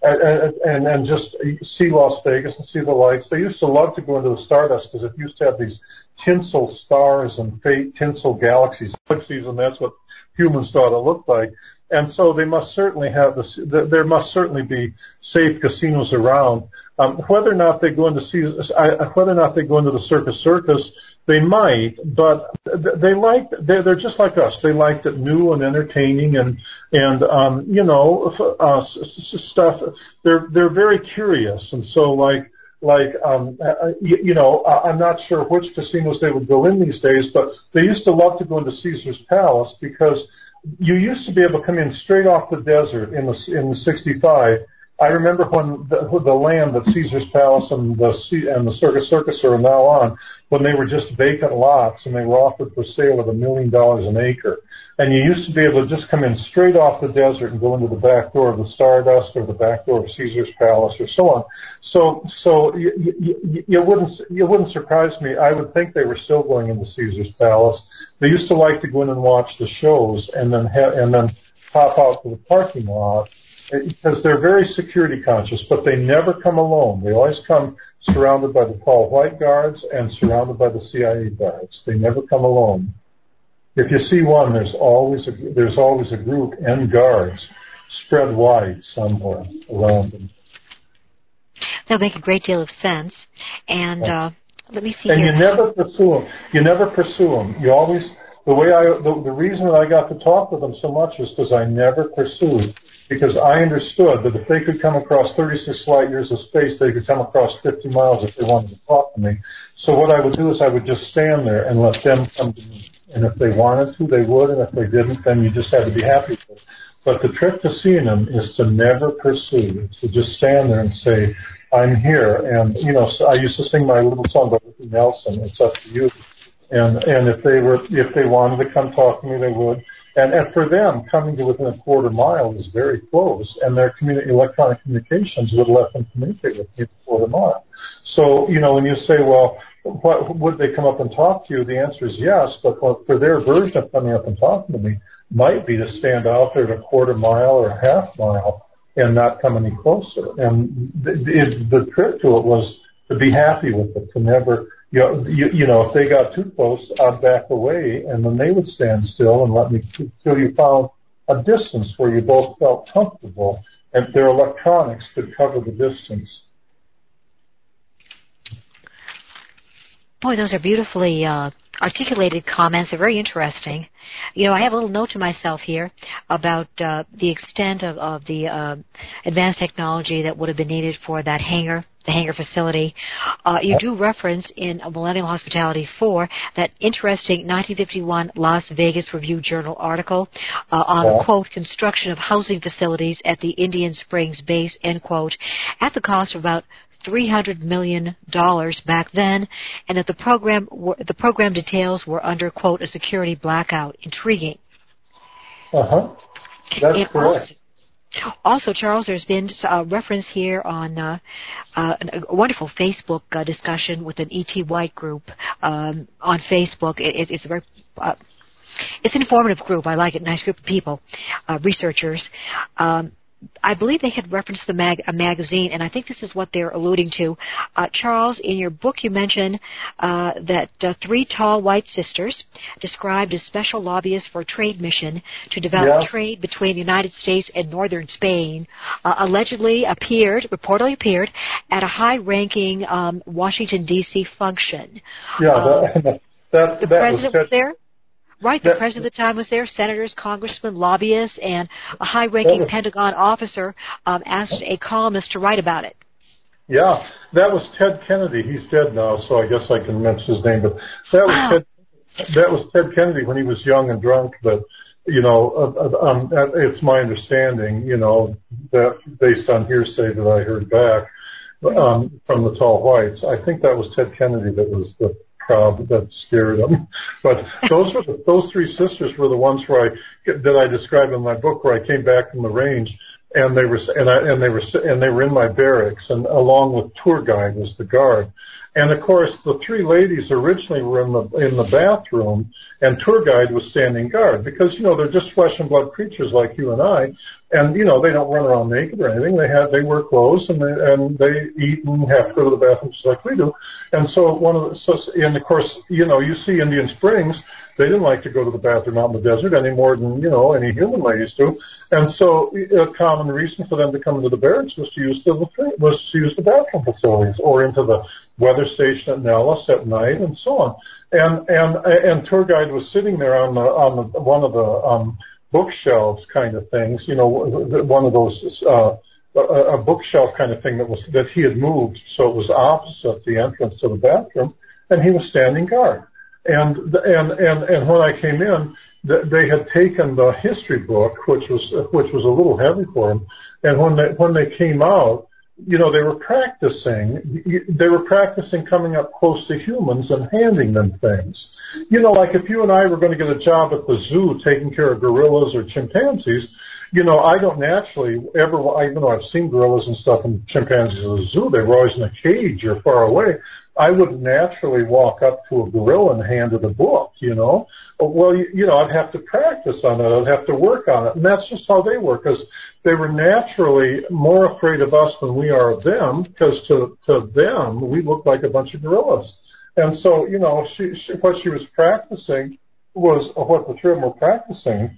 and, and, and just see Las Vegas and see the lights. They used to love to go into the Stardust because it used to have these tinsel stars and fake tinsel galaxies, galaxies, and that's what humans thought it looked like. And so they must certainly have this. There must certainly be safe casinos around. Um, whether or not they go into whether or not they go into the Circus Circus, they might. But they like they're, they're just like us. They liked it new and entertaining, and and um, you know uh, stuff. They're they're very curious, and so like. Like, um, you, you know, I'm not sure which casinos they would go in these days, but they used to love to go into Caesar's Palace because you used to be able to come in straight off the desert in the in the sixty-five. I remember when the, the land that Caesar's Palace and the and the Circus Circus are now on, when they were just vacant lots and they were offered for sale at a million dollars an acre. And you used to be able to just come in straight off the desert and go into the back door of the Stardust or the back door of Caesar's Palace or so on. So, so you, you, you wouldn't you wouldn't surprise me. I would think they were still going into Caesar's Palace. They used to like to go in and watch the shows and then ha- and then pop out to the parking lot. Because they're very security conscious, but they never come alone. They always come surrounded by the tall white guards and surrounded by the C I A guards. They never come alone. If you see one, there's always a, there's always a group and guards spread wide somewhere around them. That would make a great deal of sense. And uh, let me see and here. And you never pursue them. You never pursue them. You always, the way I, the, the reason that I got to talk with them so much is because I never pursued. Because I understood that if they could come across thirty-six light years of space, they could come across fifty miles if they wanted to talk to me. So what I would do is I would just stand there and let them come to me. And if they wanted to, they would. And if they didn't, then you just had to be happy with it. But the trick to seeing them is to never pursue. To just stand there and say, I'm here. And, you know, so I used to sing my little song by Ricky Nelson, It's Up to You. And and if they were if they wanted to come talk to me, they would. And, and for them, coming to within a quarter mile is very close, and their communi- electronic communications would let them communicate with me a quarter mile. So, you know, when you say, well, what, would they come up and talk to you? The answer is yes, but for their version of coming up and talking to me might be to stand out there at a quarter mile or a half mile and not come any closer. And the, the, the trick to it was to be happy with it, to never... You know, you, you know, if they got too close, I'd back away, and then they would stand still and let me till you found a distance where you both felt comfortable, and their electronics could cover the distance. Boy, those are beautifully uh, articulated comments. They're very interesting. You know, I have a little note to myself here about uh, the extent of, of the uh, advanced technology that would have been needed for that hangar, the hangar facility. Uh, you do reference in Millennial Hospitality four that interesting nineteen fifty-one Las Vegas Review-Journal article uh, on yeah. the, quote, construction of housing facilities at the Indian Springs base, end quote, at the cost of about three hundred million dollars back then, and that the program the program details were under, quote, a security blackout. Intriguing. Uh-huh. That's and correct. Also, also, Charles, there's been a reference here on uh, uh, a wonderful Facebook uh, discussion with an E T White group um, on Facebook. It, it, it's a very uh, it's an informative group. I like it. Nice group of people, uh, researchers. Um, I believe they had referenced the mag- a magazine, and I think this is what they're alluding to. Uh, Charles, in your book you mention uh, that uh, three tall white sisters, described as special lobbyists for a trade mission to develop yeah. trade between the United States and northern Spain, uh, allegedly appeared, reportedly appeared, at a high-ranking um, Washington, D C function. Yeah, uh, that, that, the that president was, was there? Right, the that, president at the time was there, senators, congressmen, lobbyists, and a high-ranking was, Pentagon officer um, asked a columnist to write about it. Yeah, that was Ted Kennedy. He's dead now, so I guess I can mention his name. But that was ah. Ted. That was Ted Kennedy when he was young and drunk. But you know, uh, um, it's my understanding, you know, that based on hearsay that I heard back um, from the Tall Whites, I think that was Ted Kennedy that was the crowd that scared them. But those were the, those three sisters were the ones where I that I describe in my book, where I came back from the range and they were and I and they were and they were in my barracks, and along with tour guide was the guard, And of course, the three ladies originally were in the in the bathroom, and tour guide was standing guard because you know they're just flesh and blood creatures like you and I, and you know they don't run around naked or anything. They have they wear clothes and they and they eat and have to go to the bathroom just like we do. And so one of the so and of course you know you see Indian Springs. They didn't like to go to the bathroom out in the desert any more than, you know, any human ladies do. And so a common reason for them to come into the barracks was to use the was to use the bathroom facilities or into the weather station at Nellis at night and so on. And and and tour guide was sitting there on the on the one of the um, bookshelves kind of things, you know, one of those uh, a, a bookshelf kind of thing that was that he had moved so it was opposite the entrance to the bathroom, and he was standing guard. And and and and when I came in, they had taken the history book, which was which was a little heavy for them. And when they when they came out, you know, they were practicing. They were practicing coming up close to humans and handing them things. You know, like if you and I were going to get a job at the zoo taking care of gorillas or chimpanzees, you know, I don't naturally ever, even though I've seen gorillas and stuff and chimpanzees at the zoo, they were always in a cage or far away. I would naturally walk up to a gorilla and hand it a book, you know. Well, you, you know, I'd have to practice on it. I'd have to work on it. And that's just how they were, because they were naturally more afraid of us than we are of them, because to, to them, we looked like a bunch of gorillas. And so, you know, she, she, what she was practicing was, or what the three of them were practicing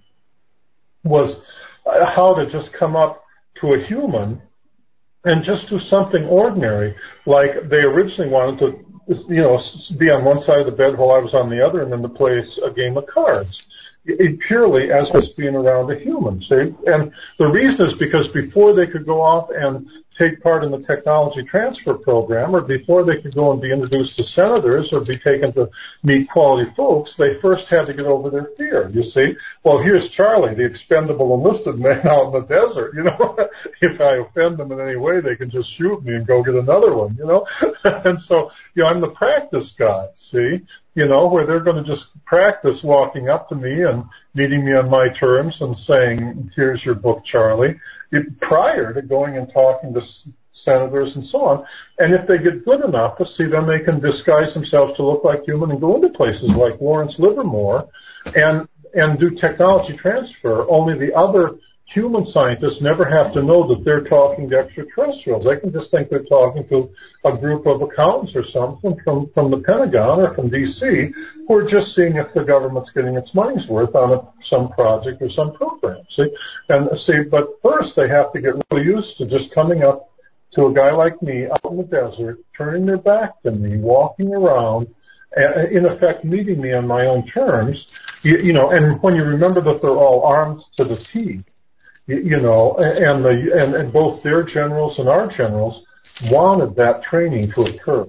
was how to just come up to a human and just do something ordinary, like they originally wanted to, you know, be on one side of the bed while I was on the other, and then to play a game of cards. It purely as just being around a human, see? And the reason is because before they could go off and take part in the technology transfer program, or before they could go and be introduced to senators or be taken to meet quality folks, they first had to get over their fear, you see? Well, here's Charlie, the expendable enlisted man out in the desert, you know? If I offend them in any way, they can just shoot me and go get another one, you know? And so, you know, I'm the practice guy, see? You know, where they're going to just practice walking up to me and meeting me on my terms and saying, here's your book, Charlie, it, prior to going and talking to senators and so on. And if they get good enough, see, then they can disguise themselves to look like human and go into places like Lawrence Livermore and and do technology transfer, only the other human scientists never have to know that they're talking to extraterrestrials. They can just think they're talking to a group of accountants or something from, from the Pentagon or from D C who are just seeing if the government's getting its money's worth on a, some project or some program. See, and see, but first they have to get really used to just coming up to a guy like me out in the desert, turning their back to me, walking around, and in effect meeting me on my own terms. You, you know, and when you remember that they're all armed to the teeth, you know, and the and, and both their generals and our generals wanted that training to occur.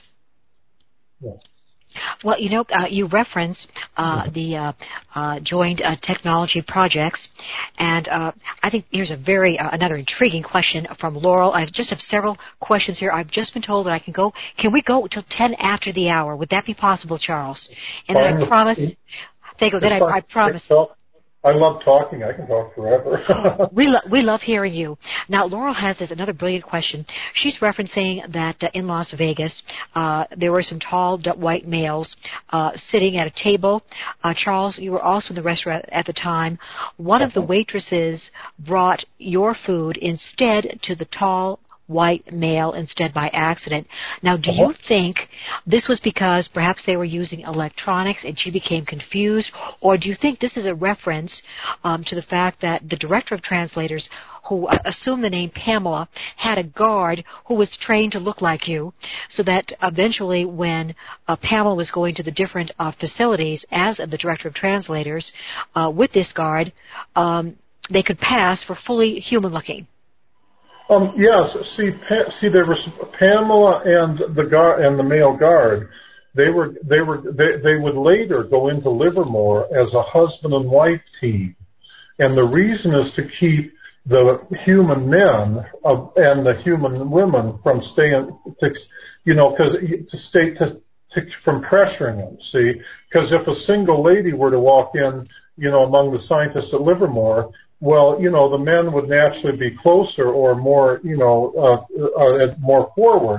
Yeah. Well, you know, uh, you reference uh, the uh, uh, joint uh, technology projects, and uh, I think here's a very uh, another intriguing question from Laurel. I just have several questions here. I've just been told that I can go. Can we go till ten after the hour? Would that be possible, Charles? And then I promise. Thank you. Then I, I promise. I love talking. I can talk forever. we, lo- we love hearing you. Now, Laurel has this another brilliant question. She's referencing that uh, in Las Vegas, uh, there were some tall white males uh, sitting at a table. Uh, Charles, you were also in the restaurant at the time. One of the waitresses brought your food instead to the tall white male instead by accident. Now, do you think this was because perhaps they were using electronics and she became confused, or do you think this is a reference um, to the fact that the director of translators, who uh, assumed the name Pamela, had a guard who was trained to look like you, so that eventually when uh, Pamela was going to the different uh, facilities as the director of translators uh, with this guard, um, they could pass for fully human-looking? Um, yes, see, pa- see, there was Pamela and the guard and the male guard. They were, they were, they, they would later go into Livermore as a husband and wife team, and the reason is to keep the human men uh, and the human women from staying, to, you know, because to stay to, to from pressuring them. See, because if a single lady were to walk in, you know, among the scientists at Livermore, well, you know, the men would naturally be closer or more, you know, uh, uh, more forward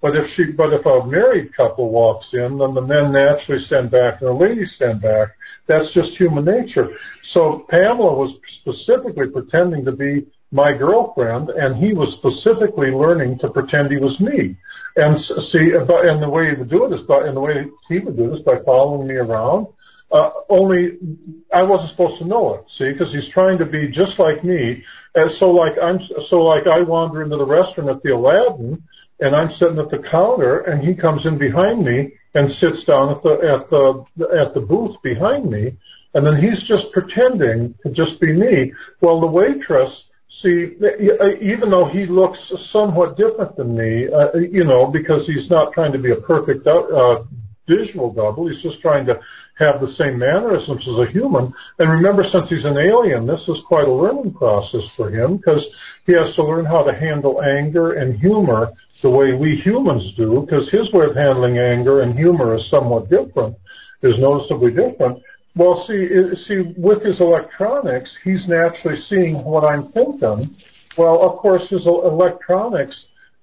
But if she, but if a married couple walks in, then the men naturally stand back and the ladies stand back. That's just human nature. So Pamela was specifically pretending to be my girlfriend, and he was specifically learning to pretend he was me. And see, and the way he would do it is by, and the way he would do it is by following me around. Uh, only I wasn't supposed to know it, see, because he's trying to be just like me. And so, like I'm, so like I wander into the restaurant at the Aladdin, and I'm sitting at the counter, and he comes in behind me and sits down at the at the at the booth behind me, and then he's just pretending to just be me. Well, the waitress, see, even though he looks somewhat different than me, uh, you know, because he's not trying to be a perfect uh, visual double, he's just trying to have the same mannerisms as a human. And remember, since he's an alien, this is quite a learning process for him, because he has to learn how to handle anger and humor the way we humans do, because his way of handling anger and humor is somewhat different, is noticeably different. Well, see, see, with his electronics, he's naturally seeing what I'm thinking. Well, of course, his electronics,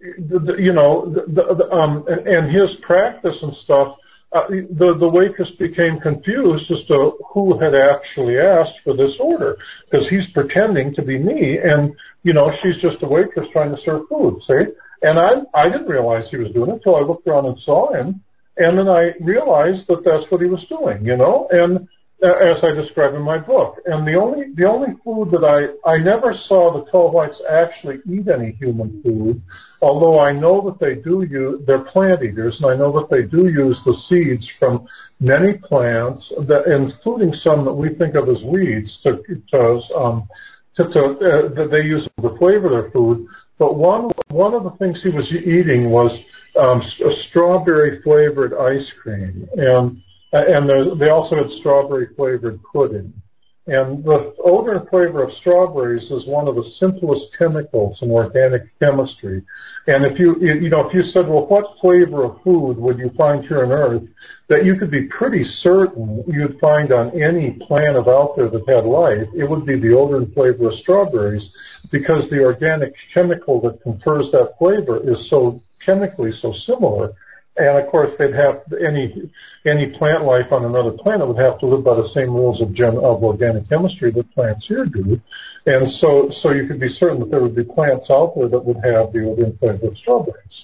you know, the, the, um, and his practice and stuff, uh, the, the waitress became confused as to who had actually asked for this order, because he's pretending to be me, and, you know, she's just a waitress trying to serve food, see? And I, I didn't realize he was doing it until I looked around and saw him, and then I realized that that's what he was doing, you know, and as I describe in my book. And the only the only food that I, I never saw the tall whites actually eat any human food, although I know that they do use, they're plant eaters, and I know that they do use the seeds from many plants, that, including some that we think of as weeds, to, to, um, to, to uh, that they use to flavor their food. But one one of the things he was eating was um, a strawberry-flavored ice cream, and And they also had strawberry-flavored pudding. And the odor and flavor of strawberries is one of the simplest chemicals in organic chemistry. And if you, you know, if you said, well, what flavor of food would you find here on Earth that you could be pretty certain you'd find on any planet out there that had life, it would be the odor and flavor of strawberries, because the organic chemical that confers that flavor is so chemically so similar. And of course, they'd have any any plant life on another planet would have to live by the same rules of gen, of organic chemistry that plants here do. And so, so you could be certain that there would be plants out there that would have the odor and flavor of strawberries.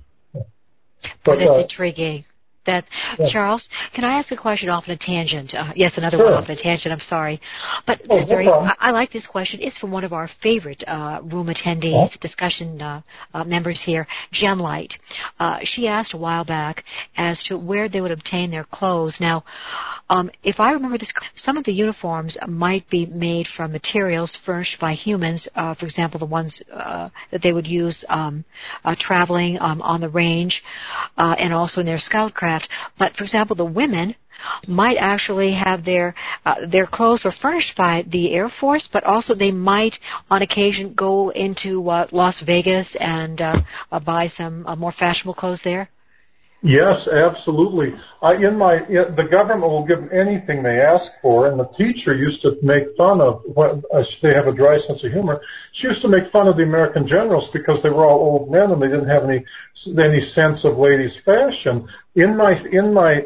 But, that's uh, intriguing. That, yeah. Charles, can I ask a question off on a tangent? Uh, yes, another sure. one off on a tangent. I'm sorry, but oh, this is very. No I, I like this question. It's from one of our favorite uh, room attendees, oh. discussion uh, uh, members here, Jem Light. Uh, she asked a while back as to where they would obtain their clothes. Now, um, if I remember this, some of the uniforms might be made from materials furnished by humans. Uh, for example, the ones uh, that they would use um, uh, traveling um, on the range, uh, and also in their scout craft. But, for example, the women might actually have their uh, their clothes were furnished by the Air Force, but also they might, on occasion, go into uh, Las Vegas and uh, uh, buy some uh, more fashionable clothes there. Yes, absolutely. I, in my, in, the government will give them anything they ask for, and the teacher used to make fun of, what, uh, they have a dry sense of humor, she used to make fun of the American generals because they were all old men and they didn't have any any sense of ladies' fashion. In my, in my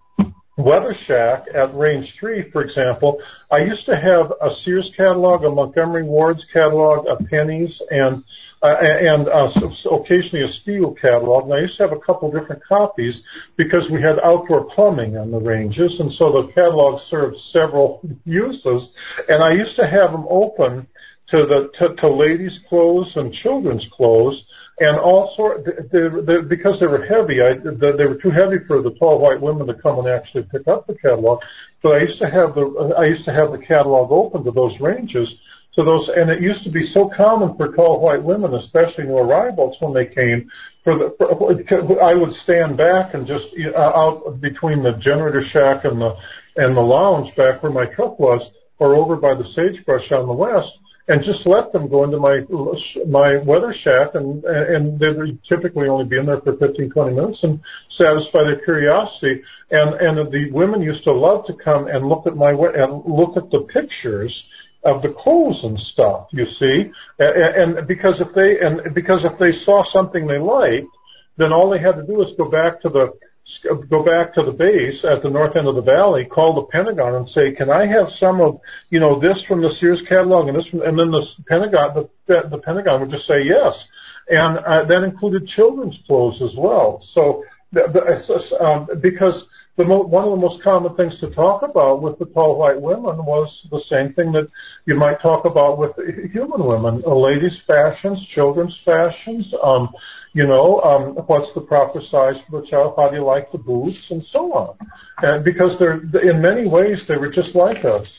Weather Shack at Range three, for example, I used to have a Sears catalog, a Montgomery Ward's catalog, a Penny's, and uh, and uh, so occasionally a Steel catalog. And I used to have a couple different copies because we had outdoor plumbing on the ranges, and so the catalog served several uses. And I used to have them open to the to, to ladies' clothes and children's clothes, and also they, they, because they were heavy, I, they, they were too heavy for the tall white women to come and actually pick up the catalog. But I used to have the I used to have the catalog open to those ranges, to those, and it used to be so common for tall white women, especially new arrivals when they came. For the, for, I would stand back and just uh, out between the generator shack and the and the lounge back where my truck was, or over by the sagebrush on the west, and just let them go into my my Weather Shack, and and they would typically only be in there for fifteen, twenty minutes and satisfy their curiosity. And and the women used to love to come and look at my and look at the pictures of the clothes and stuff. You see, and, and because if they and because if they saw something they liked, then all they had to do was go back to the go back to the base at the north end of the valley, call the Pentagon and say, can I have some of, you know, this from the Sears catalog and this from, and then the Pentagon, the, the, the Pentagon would just say yes. And uh, that included children's clothes as well. So, the, the, um, because the mo- one of the most common things to talk about with the tall white women was the same thing that you might talk about with human women: uh, ladies' fashions, children's fashions. Um, you know, um, what's the proper size for the child? How do you like the boots, and so on? And because they're in many ways they were just like us.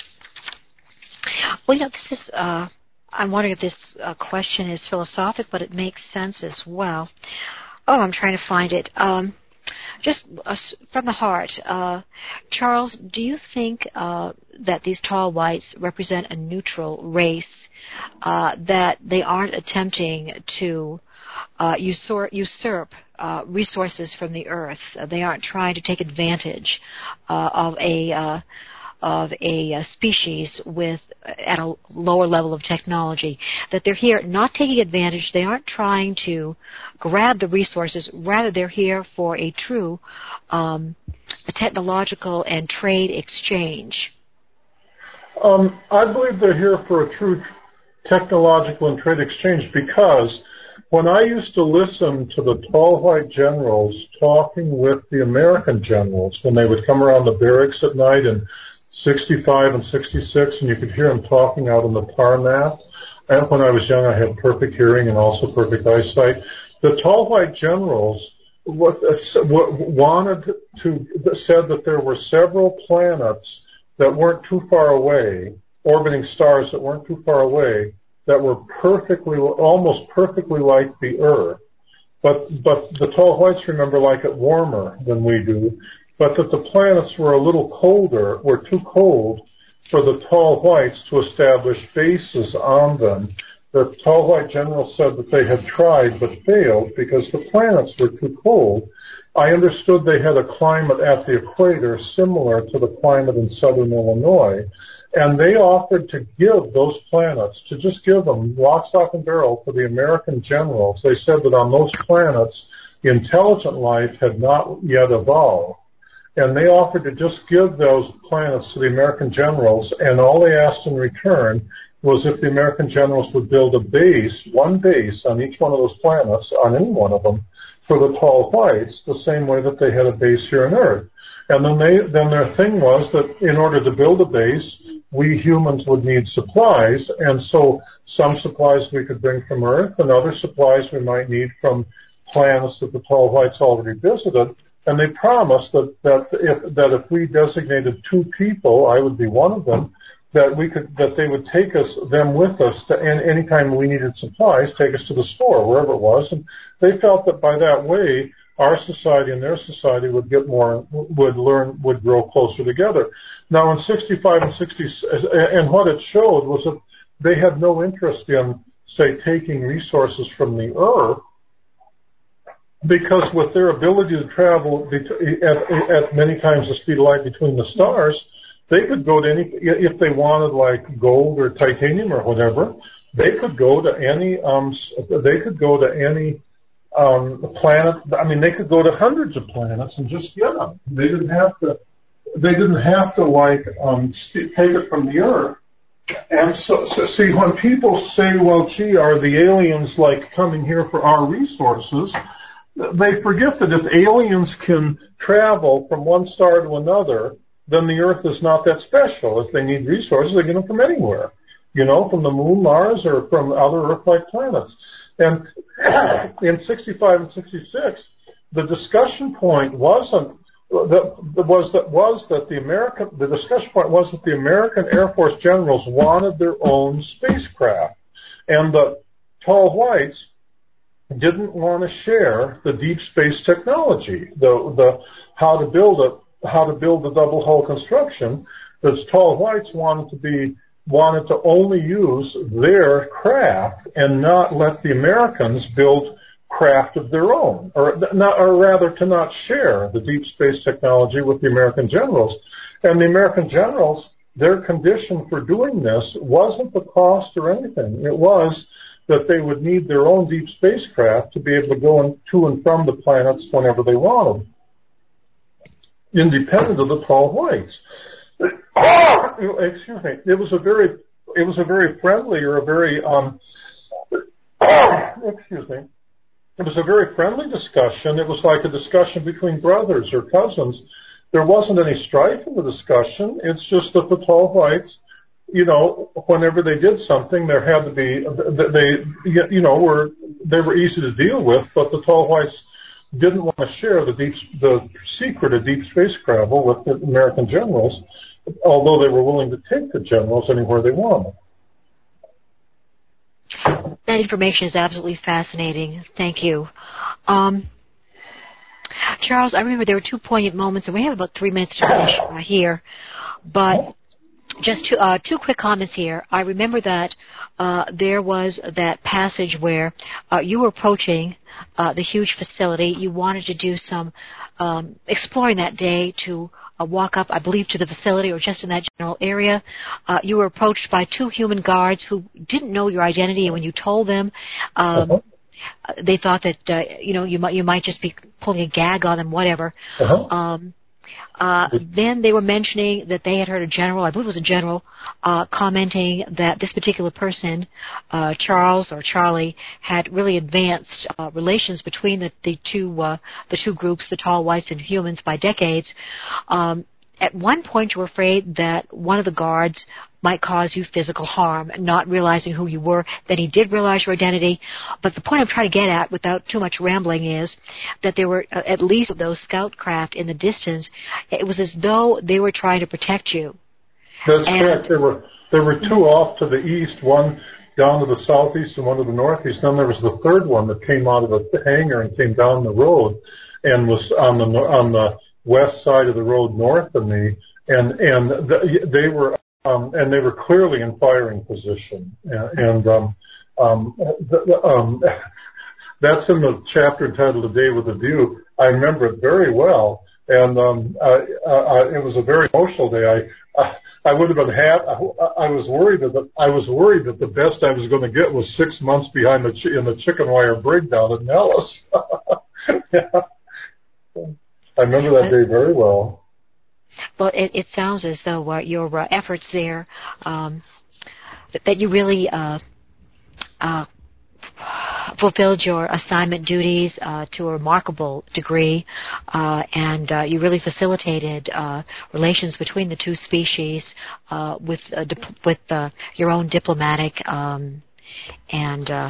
Well, you know, this is. Uh, I'm wondering if this uh, question is philosophic, but it makes sense as well. Oh, I'm trying to find it. Um, Just uh, from the heart, uh, Charles, do you think uh, that these tall whites represent a neutral race, uh, that they aren't attempting to uh, usurp, usurp uh, resources from the earth? Uh, they aren't trying to take advantage uh, of a uh, of a, a species with at a lower level of technology, that they're here not taking advantage, they aren't trying to grab the resources, rather they're here for a true um, a technological and trade exchange? Um, I believe they're here for a true technological and trade exchange, because when I used to listen to the tall white generals talking with the American generals, when they would come around the barracks at night and sixty-five and sixty-six, and you could hear them talking out on the tarmac. And when I was young, I had perfect hearing and also perfect eyesight. The tall white generals wanted to said that there were several planets that weren't too far away, orbiting stars that weren't too far away, that were perfectly, almost perfectly like the Earth. But but the tall whites, remember, like it warmer than we do. But that the planets were a little colder, were too cold for the tall whites to establish bases on them. The tall white generals said that they had tried but failed because the planets were too cold. I understood they had a climate at the equator similar to the climate in southern Illinois, and they offered to give those planets, to just give them lock, stock, and barrel to the American generals. They said that on those planets, intelligent life had not yet evolved. And they offered to just give those planets to the American generals, and all they asked in return was if the American generals would build a base, one base on each one of those planets, on any one of them, for the tall whites, the same way that they had a base here on Earth. And then they, then their thing was that in order to build a base, we humans would need supplies, and so some supplies we could bring from Earth, and other supplies we might need from planets that the tall whites already visited. And they promised that, that if that if we designated two people, I would be one of them, that we could that they would take us them with us to, and anytime we needed supplies, take us to the store, wherever it was. And they felt that by that way, our society and their society would get more, would learn, would grow closer together. Now in sixty-five and sixty, and what it showed was that they had no interest in, say, taking resources from the Earth, because with their ability to travel at, at many times the speed of light between the stars, they could go to any, if they wanted like gold or titanium or whatever, they could go to any, um, they could go to any um, planet. I mean, they could go to hundreds of planets and just get them. They didn't have to, they didn't have to like um, st- take it from the Earth. And so, so, see, when people say, well, gee, are the aliens like coming here for our resources? They forget that if aliens can travel from one star to another, then the Earth is not that special. If they need resources, they get them from anywhere, you know, from the Moon, Mars, or from other Earth-like planets. And in sixty-five and sixty-six, the discussion point wasn't that was that was that the American the discussion point was that the American Air Force generals wanted their own spacecraft, and the tall whites didn't want to share the deep space technology, the the how to build a how to build the double hull construction. The tall whites wanted to be wanted to only use their craft and not let the Americans build craft of their own, or not, or rather to not share the deep space technology with the American generals. And the American generals, their condition for doing this wasn't the cost or anything. It was that they would need their own deep spacecraft to be able to go in, to and from the planets whenever they wanted, independent of the tall whites. Excuse me. It was a very, it was a very friendly or a very, um, excuse me. It was a very friendly discussion. It was like a discussion between brothers or cousins. There wasn't any strife in the discussion. It's just that the tall whites, you know, whenever they did something, there had to be, they, you know, were, they were easy to deal with, but the tall whites didn't want to share the deep, the secret of deep space travel with the American generals, although they were willing to take the generals anywhere they wanted. That information is absolutely fascinating. Thank you. Um, Charles, I remember there were two poignant moments, and we have about three minutes to finish uh, here, but just two, uh, two quick comments here. I remember that uh, there was that passage where uh, you were approaching uh, the huge facility. You wanted to do some um, exploring that day to uh, walk up, I believe, to the facility or just in that general area. Uh, you were approached by two human guards who didn't know your identity, and when you told them, um, uh-huh. they thought that uh, you know you might you might just be pulling a gag on them, whatever. Uh-huh. Um, Uh, then they were mentioning that they had heard a general, I believe it was a general, uh, commenting that this particular person, uh, Charles or Charlie, had really advanced uh, relations between the, the two uh, the two groups, the tall whites and humans, by decades. Um, at one point, you were afraid that one of the guards might cause you physical harm, not realizing who you were. Then he did realize your identity. But the point I'm trying to get at, without too much rambling, is that there were uh, at least those scout craft in the distance. It was as though they were trying to protect you. That's and correct. There were there were two off to the east, one down to the southeast and one to the northeast. Then there was the third one that came out of the hangar and came down the road and was on the on the west side of the road north of me, and and the, they were. Um, and they were clearly in firing position, and, and um, um, the, um, that's in the chapter entitled "A Day with a View." I remember it very well, and um, uh, uh, it was a very emotional day. I I, I would have been had. I, I was worried that the, I was worried that the best I was going to get was six months behind the ch- in the chicken wire brig down at Nellis. Yeah. I remember that day very well. Well, it, it sounds as though uh, your uh, efforts there, um, that, that you really uh, uh, fulfilled your assignment duties uh, to a remarkable degree, uh, and uh, you really facilitated uh, relations between the two species uh, with uh, dip- with uh, your own diplomatic um, and uh,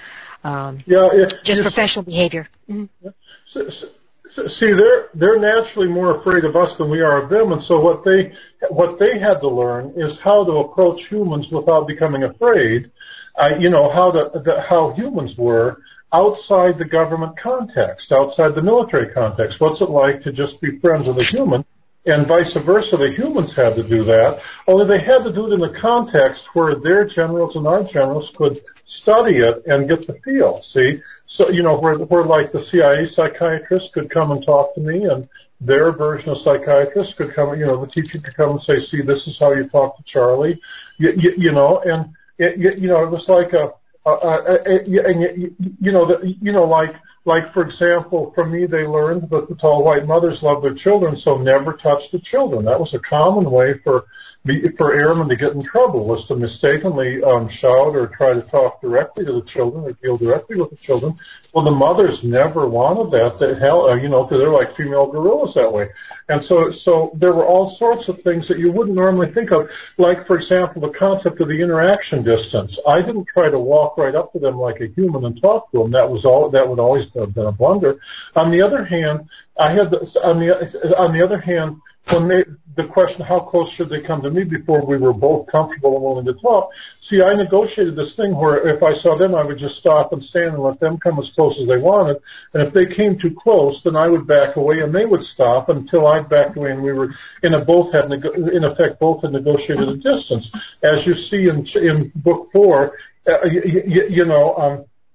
um, yeah, it, just professional see, behavior. Mm-hmm. So, so, See, they're they're naturally more afraid of us than we are of them, and so what they what they had to learn is how to approach humans without becoming afraid. Uh, you know how to the, how humans were outside the government context, outside the military context. What's it like to just be friends with a human? And vice versa, the humans had to do that, only they had to do it in the context where their generals and our generals could study it and get the feel, see? So, you know, where, where like the C I A psychiatrist could come and talk to me, and their version of psychiatrists could come, you know, the teacher could come and say, see, this is how you talk to Charlie, you, you, you know, and, it, you know, it was like a, a, a, a and you, you know, the, you know, like, Like, for example, from me, they learned that the tall white mothers love their children, so never touch the children. That was a common way for for airmen to get in trouble, was to mistakenly um, shout or try to talk directly to the children or deal directly with the children. Well, the mothers never wanted that. They, hell, uh, you know, because they're like female gorillas that way. And so, so there were all sorts of things that you wouldn't normally think of. Like, for example, the concept of the interaction distance. I didn't try to walk right up to them like a human and talk to them. That was all. That would always have been a blunder. On the other hand, I had the, on the on the other hand, when they, the question, how close should they come to me before we were both comfortable and willing to talk? See, I negotiated this thing where if I saw them, I would just stop and stand and let them come as close as they wanted. And if they came too close, then I would back away and they would stop until I backed away, and we were in a both had in effect both had negotiated a distance. As you see in in book four, uh, you, you, you know. Um,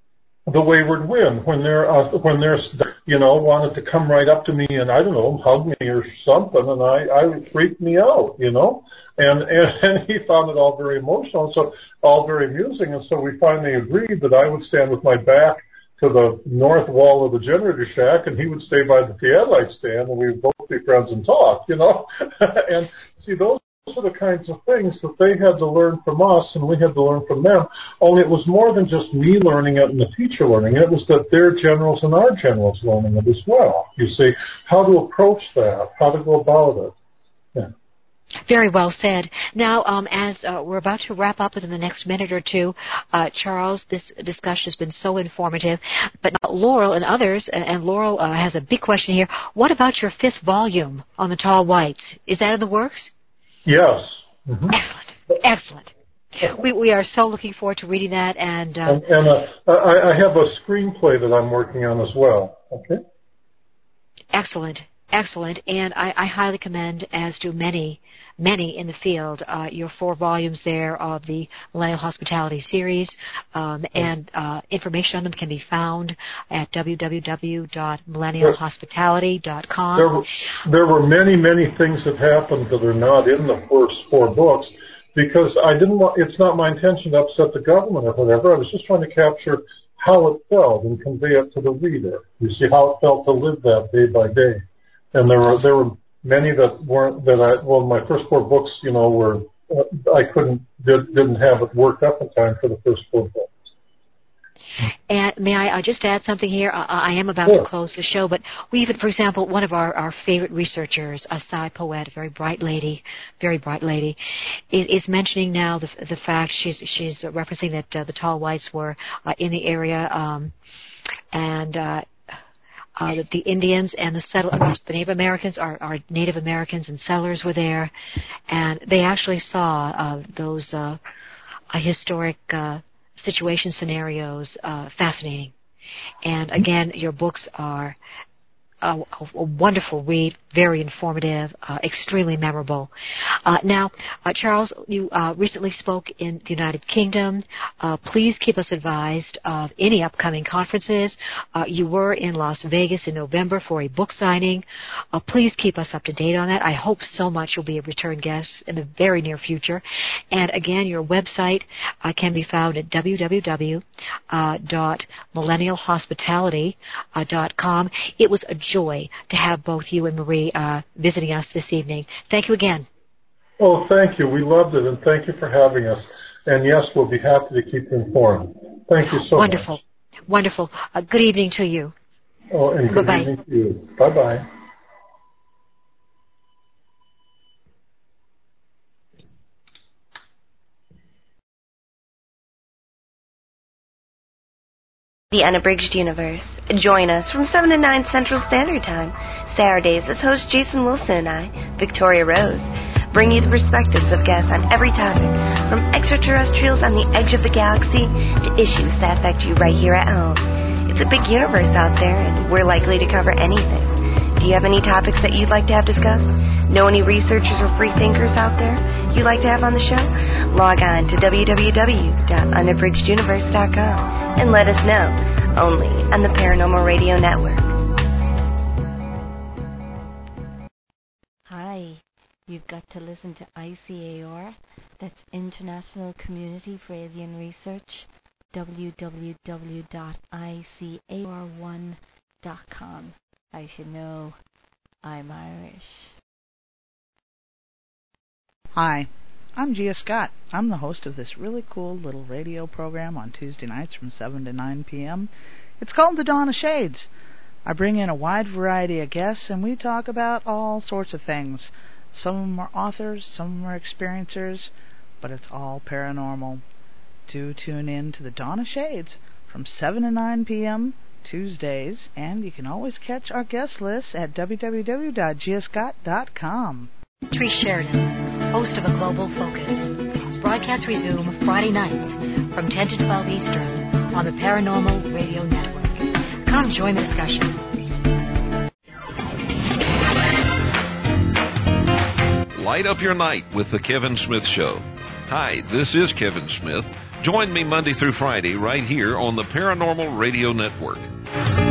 the wayward wind, when they're, uh, when they're, you know, wanted to come right up to me and, I don't know, hug me or something, and I, I would freak me out, you know, and, and, and he found it all very emotional, and so all very amusing, and so we finally agreed that I would stand with my back to the north wall of the generator shack, and he would stay by the theodolite stand, and we would both be friends and talk, you know, and see, those Those are the kinds of things that they had to learn from us and we had to learn from them. Only it was more than just me learning it and the teacher learning it. It was that their generals and our generals learning it as well. You see, how to approach that, how to go about it. Yeah. Very well said. Now, um, as uh, we're about to wrap up within the next minute or two, uh, Charles, this discussion has been so informative. But now Laurel and others, and, and Laurel uh, has a big question here. What about your fifth volume on the Tall Whites? Is that in the works? Yes. Mm-hmm. Excellent. Excellent. We we are so looking forward to reading that. And, uh, and, and uh, I, I have a screenplay that I'm working on as well. Okay. Excellent. Excellent. And I, I highly commend, as do many, many in the field, uh, your four volumes there of the Millennial Hospitality series. Um, and uh, information on them can be found at w w w dot millennial hospitality dot com. There were, there were many, many things that happened that are not in the first four books because I didn't want, it's not my intention to upset the government or whatever. I was just trying to capture how it felt and convey it to the reader. You see how it felt to live that day by day. And there were there were many that weren't that I well my first four books you know were uh, I couldn't did, didn't have it worked up in time for the first four books. And may I uh, just add something here? Uh, I am about Sure. to close the show, but we even, for example, one of our, our favorite researchers, a Psy poet, a very bright lady, very bright lady, is, is mentioning now the the fact she's she's referencing that uh, the Tall Whites were uh, in the area um, and. Uh, Uh, that the Indians and the settlers, the Native Americans, our, our Native Americans and settlers were there, and they actually saw uh, those uh, uh, historic uh, situation scenarios uh, fascinating. And again, your books are a, a wonderful read, very informative, uh, extremely memorable. Uh, now, uh, Charles, you uh, recently spoke in the United Kingdom. Uh, please keep us advised of any upcoming conferences. Uh, you were in Las Vegas in November for a book signing. Uh, please keep us up to date on that. I hope so much you'll be a return guest in the very near future. And again, your website uh, can be found at w w w dot millennial hospitality dot com. It was a joy to have both you and Marie uh, visiting us this evening. Thank you again. Oh, thank you. We loved it, and thank you for having us. And yes, we'll be happy to keep you informed. Thank you so Wonderful. much. Wonderful. Wonderful. Uh, good evening to you. Oh, and good Bye-bye. evening to you. Bye-bye. The Unabridged Universe. Join us from seven to nine Central Standard Time. Saturdays as host Jason Wilson and I, Victoria Rose, bring you the perspectives of guests on every topic, from extraterrestrials on the edge of the galaxy to issues that affect you right here at home. It's a big universe out there, and we're likely to cover anything. Do you have any topics that you'd like to have discussed? Know any researchers or free thinkers out there you'd like to have on the show? Log on to w w w dot unabridged universe dot com and let us know, only on the Paranormal Radio Network. Hi, you've got to listen to I C A R, that's International Community for Alien Research, w w w dot i c a r one dot com. I should know, I'm Irish. Hi, I'm Gia Scott. I'm the host of this really cool little radio program on Tuesday nights from seven to nine p.m. It's called The Dawn of Shades. I bring in a wide variety of guests, and we talk about all sorts of things. Some of them are authors, some of them are experiencers, but it's all paranormal. Do tune in to The Dawn of Shades from seven to nine p.m. Tuesdays, and you can always catch our guest list at w w w dot gia scott dot com. Tree Sheridan, host of A Global Focus. Broadcasts resume Friday nights from ten to twelve Eastern on the Paranormal Radio Network. Come join the discussion. Light up your night with The Kevin Smith Show. Hi, this is Kevin Smith. Join me Monday through Friday right here on the Paranormal Radio Network.